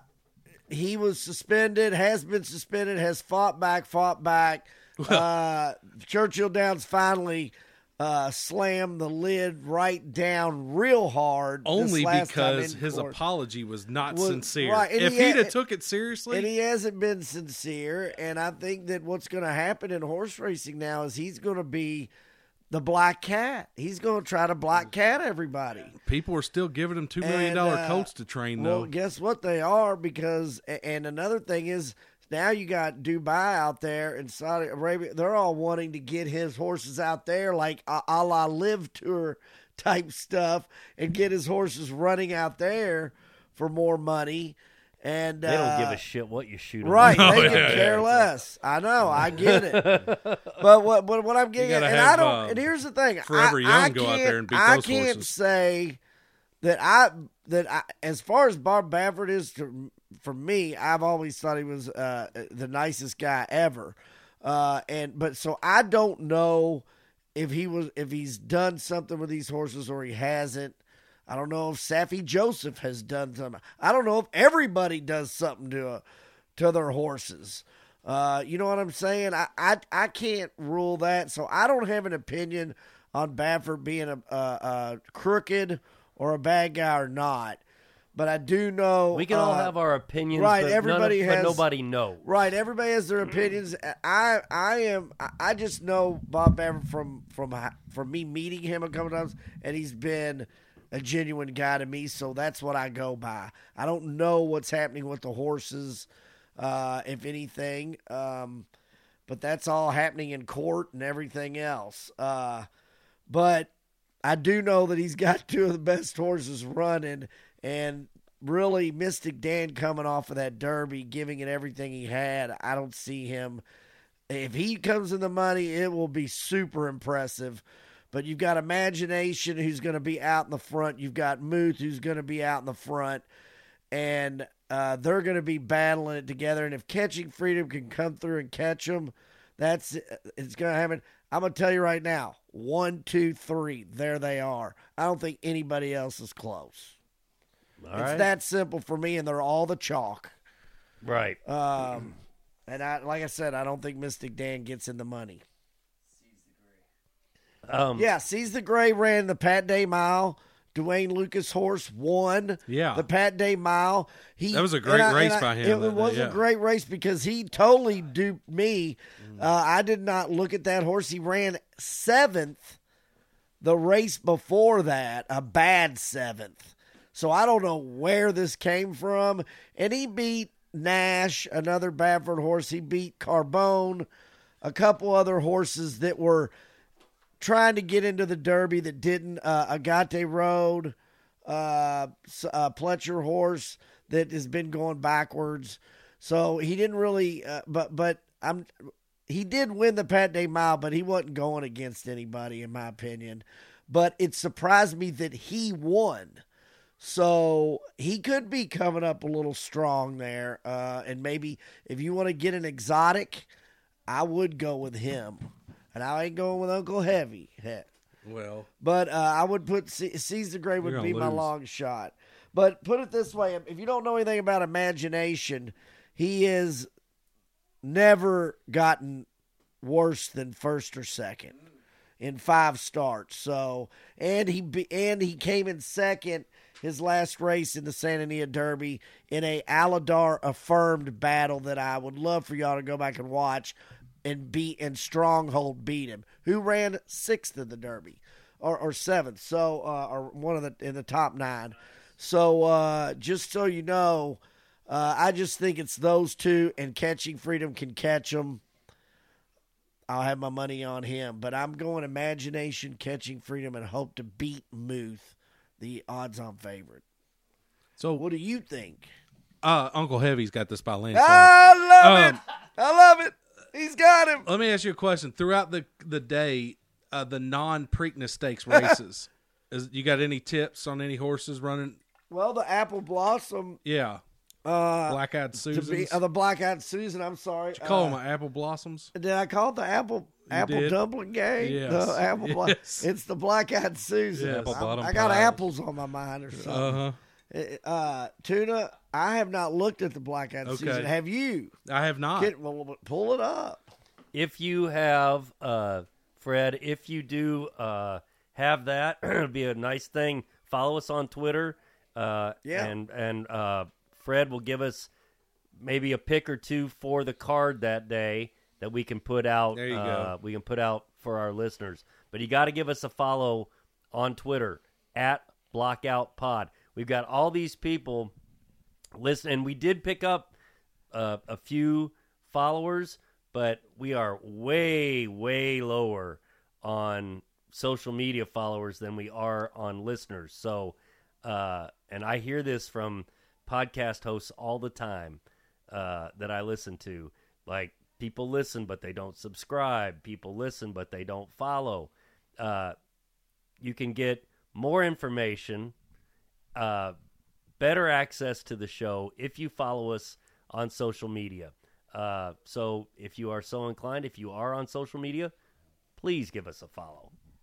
he was suspended, has been suspended, has fought back, fought back. uh, Churchill Downs finally uh, slammed the lid right down real hard. this Only last time because in his court. apology was not Was- sincere. right, and If he he'd had- have took it seriously, And he hasn't been sincere. And I think that what's going to happen in horse racing now is he's going to be the black cat. He's going to try to black cat everybody. people are still giving him two million dollar And, uh, colts to train, Well, though. guess what they are? Because and another thing is now you got Dubai out there and Saudi Arabia. They're all wanting to get his horses out there like a, a la Live Tour type stuff and get his horses running out there for more money. And They don't uh, give a shit what you shoot 'em Right, with. No, they yeah, could yeah, care yeah. less. I know, I get it. but what, what what I'm getting at, gotta and have, I don't. uh, and here's the thing: Forever I, Young I go out can't- there and beat I those can't horses. say that I that I, as far as Bob Baffert is to, for me, I've always thought he was uh, the nicest guy ever. Uh, and but so I don't know if he was if he's done something with these horses or he hasn't. I don't know if Saffy Joseph has done something. I don't know if everybody does something to a, to their horses. Uh, you know what I'm saying? I, I I can't rule that, so I don't have an opinion on Baffert being a, a, a crooked or a bad guy or not. But I do know We can uh, all have our opinions, right, but, everybody none of, has- but nobody knows. Right, everybody has their opinions. I I am I- I just know Bob Baffert from from from me meeting him a couple times, and he's been a genuine guy to me. So that's what I go by. I don't know what's happening with the horses, uh, if anything, um, but that's all happening in court and everything else. Uh, but I do know that he's got two of the best horses running. And really, Mystic Dan coming off of that Derby, giving it everything he had, I don't see him. If he comes in the money, it will be super impressive. But you've got Imagination, who's going to be out in the front. You've got Muth, who's going to be out in the front. And uh, they're going to be battling it together. And if Catching Freedom can come through and catch them, that's it's going to happen. I'm going to tell you right now, one, two, three, there they are. I don't think anybody else is close. All It's right. that simple for me, and they're all the chalk. Right. Um, and I, like I said, I don't think Mystic Dan gets in the money. Um, Yeah, Seize the Gray ran the Pat Day Mile. Dwayne Lucas horse won Yeah. the Pat Day Mile. He That was a great and race and by him It, that was day, a yeah. great race because he totally duped me. Uh, I did not look at that horse. He ran seventh the race before that, a bad seventh. So I don't know where this came from. And he beat Nash, another Baffert horse. He beat Carbone, a couple other horses that were trying to get into the Derby that didn't. Uh, Agate Road, uh, s- uh, Pletcher horse that has been going backwards. So he didn't really. Uh, but but I'm. He did win the Pat Day Mile, but he wasn't going against anybody, in my opinion. But it surprised me that he won. So he could be coming up a little strong there. Uh, and maybe if you want to get an exotic, I would go with him. And I ain't going with Uncle Heavy. Heck. Well, But uh, I would put Se- Seize the Gray would You're be gonna my lose. long shot. But put it this way, if you don't know anything about Imagination, he has never gotten worse than first or second in five starts. So, and he be, and he came in second his last race in the Santa Anita Derby in a Aladar affirmed battle that I would love for y'all to go back and watch. And beat and Stronghold beat him, who ran sixth in the Derby, or, or seventh, so uh, or one of the in the top nine. So uh, just so you know, uh, I just think it's those two, and Catching Freedom can catch them. I'll have my money on him, but I'm going Imagination, Catching Freedom, and hope to beat Muth, the odds-on favorite. so What do you think? uh, Uncle Heavy's got this by landslide. I love Um, it. I love it. He's got him. Let me ask you a question. Throughout the the day, uh, the non Preakness Stakes races, is you got any tips on any horses running? Well, the Apple Blossom. Yeah, Uh, Black Eyed to Susans. be uh, the Black Eyed Susan. I'm sorry. Call uh, them Apple Blossoms. Did I call it the Apple Apple did. Dumpling Gang? Yes. The Apple Blo- Yes. It's the Black Eyed Susan. Yes. Apple I'm- bottom I got pies. apples on my mind or something. Uh huh. Uh, Tuna, I have not looked at the Black Eyed Okay. Susan. Have you? I have not. Get, well, pull it up. If you have, uh, Fred, if you do uh, have that, it'd be a nice thing. Follow us on Twitter. Uh, Yeah. And, and uh, Fred will give us maybe a pick or two for the card that day that we can put out. There you uh, go. We can put out for our listeners. But you got to give us a follow on Twitter at Blockout Pod. We've got all these people listen, and we did pick up uh, a few followers, but we are way, way lower on social media followers than we are on listeners. So, uh, and I hear this from podcast hosts all the time uh, that I listen to. Like, people listen, but they don't subscribe. People listen, but they don't follow. Uh, you can get more information, uh, better access to the show if you follow us on social media. Uh, so if you are so inclined, if you are on social media, please give us a follow.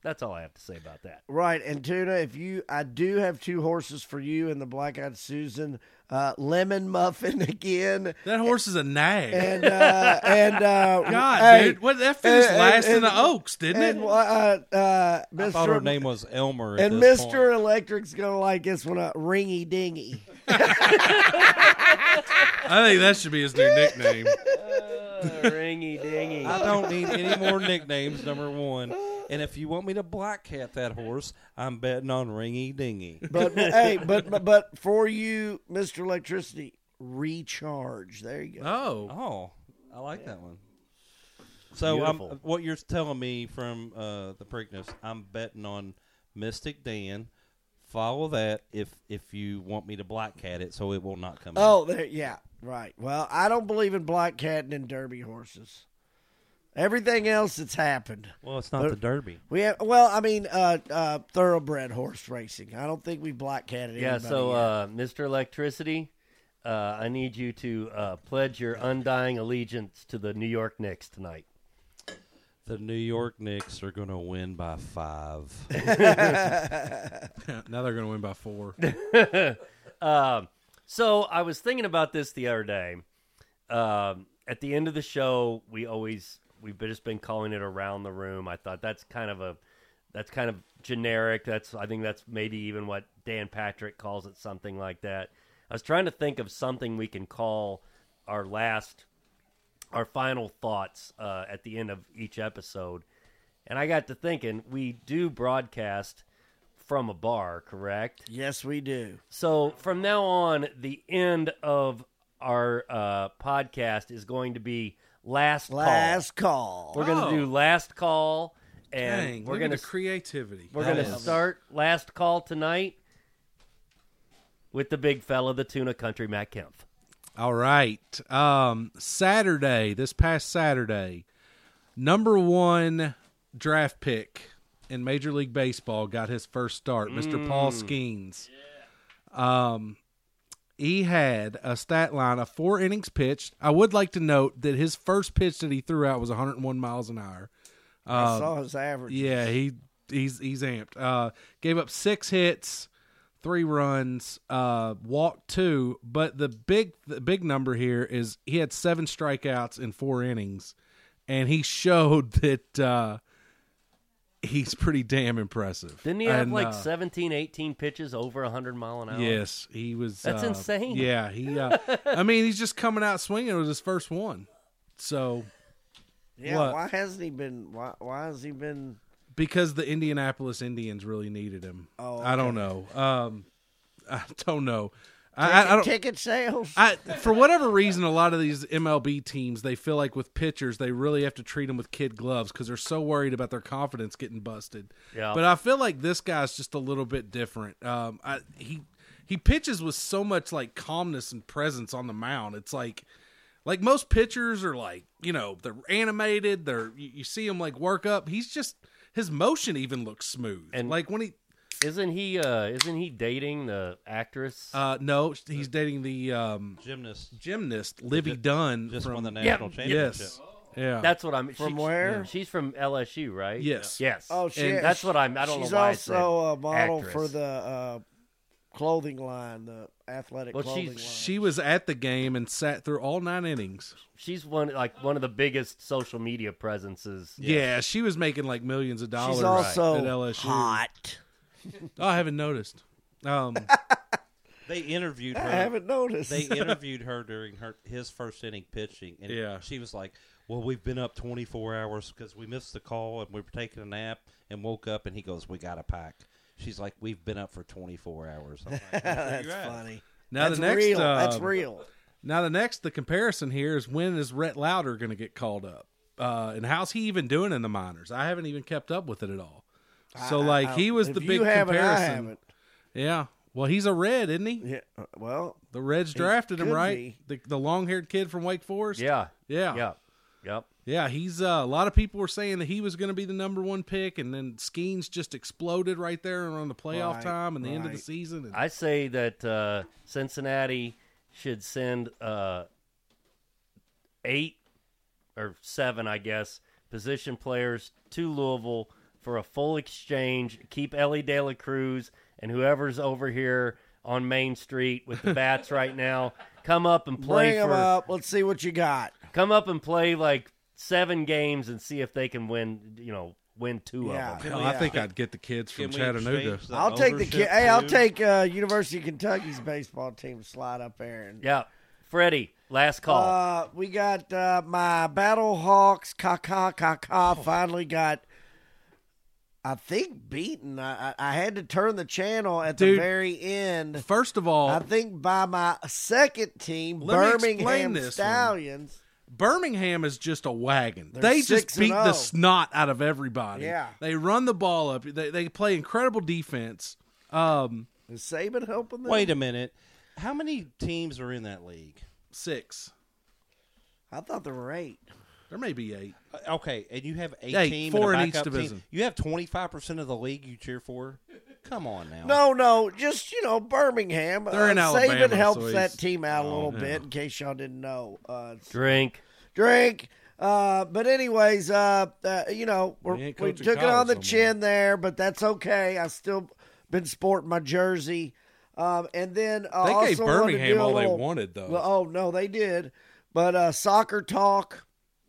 That's all I have to say about that. Right, and Tuna, if you, I do have two horses for you in the Black Eyed Susan, uh, Lemon Muffin again, That horse is a nag. and uh, and uh, God, hey, dude, what that finished and- last and- in the Oaks, didn't and it? uh, uh, I thought her Mister name was Elmer. At and this Mister point. Electric's gonna like this one, uh, Ringy Dingy. I think that should be his new nickname. Uh, ringy dingy. I don't need any more nicknames. Number one, and if you want me to black cat that horse, I'm betting on Ringy Dingy. But, but hey, but, but but for you, Mister Electricity, recharge. There you go. Oh, Oh, I like that one. So um, Beautiful. what you're telling me from uh, the Preakness, I'm betting on Mystic Dan. Follow that if if you want me to black cat it, so it will not come. Oh, there, yeah, right. Well, I don't believe in black catting and derby horses. Everything else that's happened, in. Well, it's not but- the Derby. we have. Well, I mean, uh, uh, thoroughbred horse racing. I don't think we black catted. Yeah, anybody so yet. uh, Mister Electricity, uh, I need you to uh, pledge your undying allegiance to the New York Knicks tonight. The New York Knicks are going to win by five. now they're going to win by four. Um, so I was thinking about this the other day. Um, at the end of the show, we always we've just been calling it around the room. I thought that's kind of a that's kind of generic. That's I think that's maybe even what Dan Patrick calls it, something like that. I was trying to think of something we can call our last, our final thoughts uh, at the end of each episode, and I got to thinking we do broadcast from a bar, correct? Yes, we do. So from now on, the end of our uh, podcast is going to be last call. Last call. We're going Oh. to do last call, and Dang, we're look going at to the creativity. we're That going to is- start last call tonight with the big fella, the Tuna Country, Matt Kempf. All right. Um, Saturday, this past Saturday, number one draft pick in Major League Baseball got his first start, Mister Paul Skeens. Um, he had a stat line of four innings pitched. I would like to note that his first pitch that he threw out was one hundred one miles an hour. I saw his average. Yeah, he he's he's amped. Uh, gave up six hits, three runs, uh, walked two. But the big the big number here is he had seven strikeouts in four innings, and he showed that uh, he's pretty damn impressive. Didn't he have And, like uh, seventeen, eighteen pitches over one hundred mile an hour? Yes, he was. That's uh, insane. Yeah, he. Uh, I mean, he's just coming out swinging with his first one. So Yeah, What? why hasn't he been? Why, why has he been? because the Indianapolis Indians really needed him. Oh, I don't okay. know. Um, I don't know. I, I, I don't. ticket sales. I, for whatever reason, a lot of these M L B teams, they feel like with pitchers, they really have to treat them with kid gloves because they're so worried about their confidence getting busted. Yeah. But I feel like this guy's just a little bit different. Um, I, he he pitches with so much like calmness and presence on the mound. It's like like most pitchers are like, you know, they're animated. They're you, you see them like work up. He's just his motion even looks smooth. And- like when he Isn't he? Uh, isn't he dating the actress? uh, no, he's dating the um, Gymnast gymnast Livy Dunn just from won the national Yeah. championship. Yes. Yeah. That's what I'm. From she- where? She's from L S U, right? Yes. Yes. Oh, she. And that's what I'm. I don't she's know why I also said a model actress. for the uh, clothing line, the athletic Well, clothing she's- line. She was at the game and sat through all nine innings. She's one like one of the biggest social media presences. Yeah, she was making like millions of dollars She's also at L S U. hot. Oh, I haven't noticed. Um, They interviewed I her. haven't noticed. They interviewed her during her his first inning pitching, and Yeah. she was like, "Well, we've been up twenty-four hours because we missed the call and we were taking a nap and woke up." And he goes, "We got to pack." She's like, "We've been up for twenty-four hours." I'm like, "Where That's you at?" funny. now That's the next, real. That's um, real. Now the next, the comparison here is when is Rhett Lauder going to get called up, uh, and how's he even doing in the minors? I haven't even kept up with it at all. So I- like I- he was if the you big haven't, I comparison. haven't. Yeah. Well, he's a Red, isn't he? Yeah. uh, Well, The Reds drafted him, could right? The, the long-haired kid from Wake Forest. Yeah. Yeah. Yeah. Yep. Yeah, he's uh, a lot of people were saying that he was going to be the number one pick, and then Skeens just exploded right there around the playoff Right, time and the end of the right. season. And, I say that uh, Cincinnati should send uh, eight or seven, I guess, position players to Louisville for a full exchange. Keep Ellie De La Cruz and whoever's over here on Main Street with the bats right now. Come up and play Bring for. them up. Let's see what you got. Come up and play like seven games and see if they can win. You know, win two Yeah. of them. Hell, I think I'd get the kids from Can we Chattanooga. exchange the I'll take the ownership, kid. Hey, I'll too? take uh, University of Kentucky's baseball team to slide up there. And, Yeah, Freddie, last call. Uh, we got uh, my Battle Hawks. Kaka Kaka finally got, I think, beaten. I, I, I had to turn the channel at Dude, the very end. First of all, I think by my second team, Let me explain Birmingham this one. Stallions. Birmingham is just a wagon. They're they six just beat and the oh. snot out of everybody. Yeah. They run the ball up. They, they play incredible defense. Um, Is Saban helping them? Wait a minute. How many teams are in that league? six. I thought there were eight. There may be eight. Uh, Okay, and you have eight Eight, team four and a in each backup division. Team. You have twenty-five percent of the league you cheer for? Come on now. No, no, just, you know, Birmingham. They're in uh, Alabama, Saban helps so that he's- team out a little yeah. bit, in case y'all didn't know. Uh, it's- Drink. drink. Uh, but anyways, uh, uh, you know, we're, We ain't we coaching took it on college the no more. chin there, but that's okay. I still been sporting my jersey. Um, and then uh, They also gave wanted to Birmingham do a all they little- wanted, though. Well, oh no, they did. But uh, soccer talk.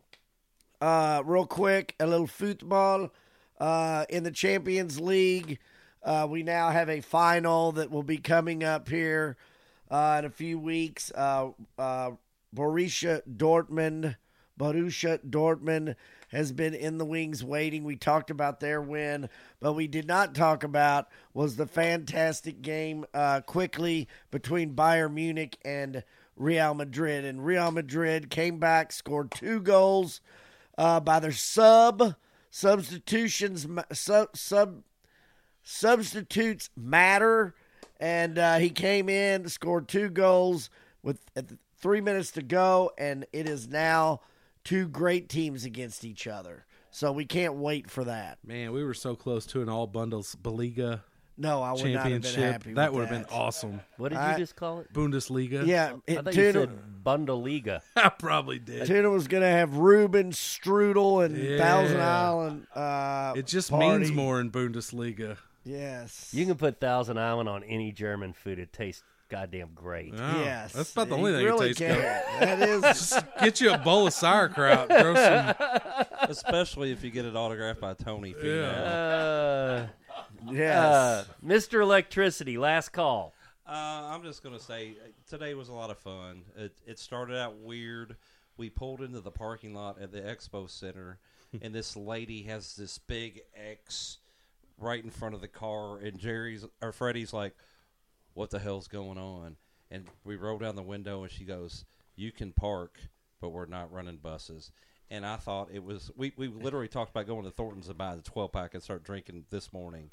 Uh, real quick, a little football. Uh, in the Champions League, uh, we now have a final that will be coming up here uh, in a few weeks. Uh, uh, Borussia Dortmund, Borussia Dortmund has been in the wings waiting. We talked about their win, but we did not talk about was the fantastic game uh, quickly between Bayern Munich and Real Madrid. And Real Madrid came back, scored two goals uh, by their sub substitutions. Sub, sub substitutes matter, and uh, he came in, scored two goals with at the, three minutes to go, and it is now two great teams against each other. So we can't wait for that. Man, we were so close to an all bundles Beliga No, I would not have been championship. happy with That would that. have been awesome. What did I- you just call it? Bundesliga. Yeah, I it, thought you Tuna, said Bundesliga. I probably did. Tuna was going to have Ruben Strudel and Yeah. Thousand Island. Uh, It just party. means more in Bundesliga. Yes. You can put Thousand Island on any German food. It tastes goddamn great. Oh, Yes. that's about the You only thing really that tastes can. good. That is. Just get you a bowl of sauerkraut. Throw some. Especially if you get it autographed by Tony. Female. Uh, Yes. uh, Mister Electricity, last call. Uh, I'm just going to say uh, today was a lot of fun. It, it started out weird. We pulled into the parking lot at the Expo Center, and this lady has this big X right in front of the car, and Jerry's or Freddie's like, "What the hell's going on?" And we roll down the window, and she goes, "You can park, but we're not running buses." And I thought it was we, we literally talked about going to Thornton's and buy the twelve pack and start drinking this morning.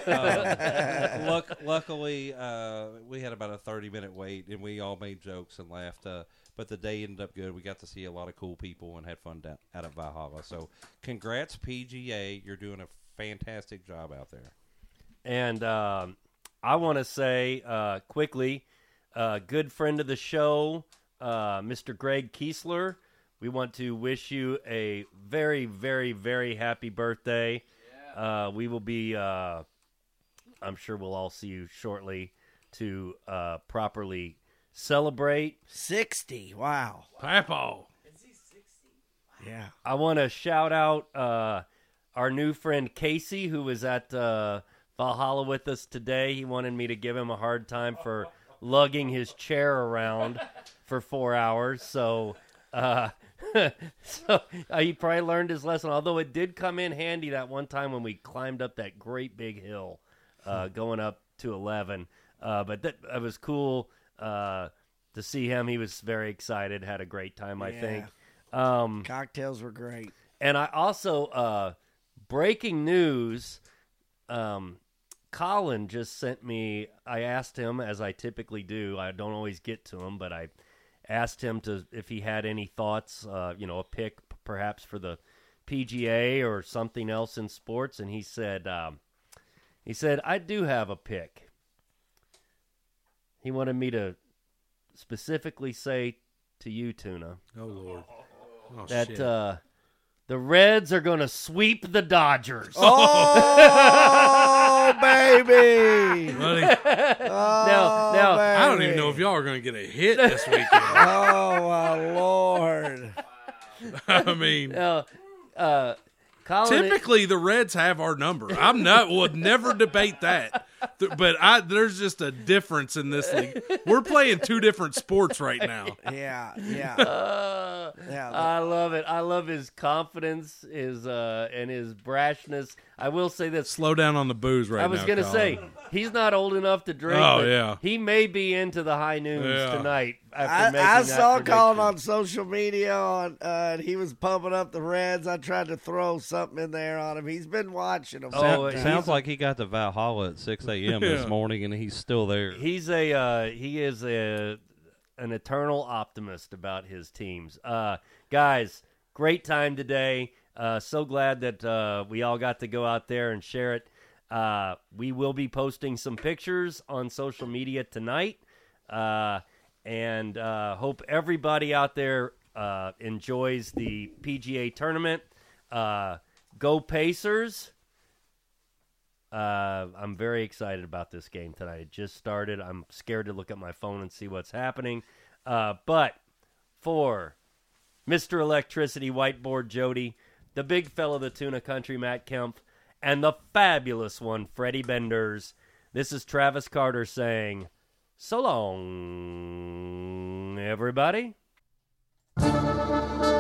uh, luck, luckily, uh, we had about a thirty minute wait, and we all made jokes and laughed. Uh, but the day ended up good. We got to see a lot of cool people and had fun down, out at Valhalla. So, congrats, P G A! You're doing a fantastic job out there. And um, I want to say uh, quickly, uh, good friend of the show, uh, Mister Greg Kiesler. We want to wish you a very, very, very happy birthday. Uh, we will be, uh, I'm sure we'll all see you shortly to uh, properly celebrate. sixty. Wow. Papaw. Yeah. I want to shout out uh, our new friend Casey, who was at uh, Valhalla with us today. He wanted me to give him a hard time for lugging his chair around for four hours. So, uh, so uh, he probably learned his lesson. Although it did come in handy that one time when we climbed up that great big hill, uh, going up to eleven. Uh, but that it was cool uh, to see him. He was very excited. Had a great time, I Yeah. think. Um, Cocktails were great. and I also, uh, breaking news, um, Colin just sent me, I asked him, as I typically do, I don't always get to him, but I asked him to if he had any thoughts, uh, you know, a pick p- perhaps for the P G A or something else in sports, and he said, um, he said, I do have a pick. He wanted me to specifically say to you, Tuna, Oh Lord. Oh that shit. uh, The Reds are going to sweep the Dodgers. Oh, baby. Buddy, now, now, baby. I don't even know if y'all are going to get a hit this weekend. Oh, my Lord. I mean, now, uh, Colin, typically the Reds have our number. I'm not would never debate that. Th- But I, there's just a difference in this league. We're playing two different sports right now. Yeah, yeah. Uh, Yeah, the- I love it. I love his confidence, his uh, and his brashness. I will say this. Slow down on the booze right now. I was going to Colin. say he's not old enough to drink. Oh, but yeah. he may be into the high noons Yeah. tonight. After I, making I that saw Colin prediction. on social media, on, uh, and he was pumping up the Reds. I tried to throw something in there on him. He's been watching them. Oh, Sound- he's sounds like he got to Valhalla at six a.m. Yeah. this morning, and he's still there. He's a uh, he is a an eternal optimist about his teams. Uh, guys, great time today. Uh, so glad that uh, we all got to go out there and share it. Uh, we will be posting some pictures on social media tonight, uh, and uh, hope everybody out there uh, enjoys the P G A tournament. Uh, go Pacers! Uh, I'm very excited about this game tonight. It just started. I'm scared to look at my phone and see what's happening. Uh, but for Mister Electricity Whiteboard Jody, the big fella, the Tuna Country Matt Kemp, and the fabulous one, Freddie Benders, this is Travis Carter saying, so long, everybody.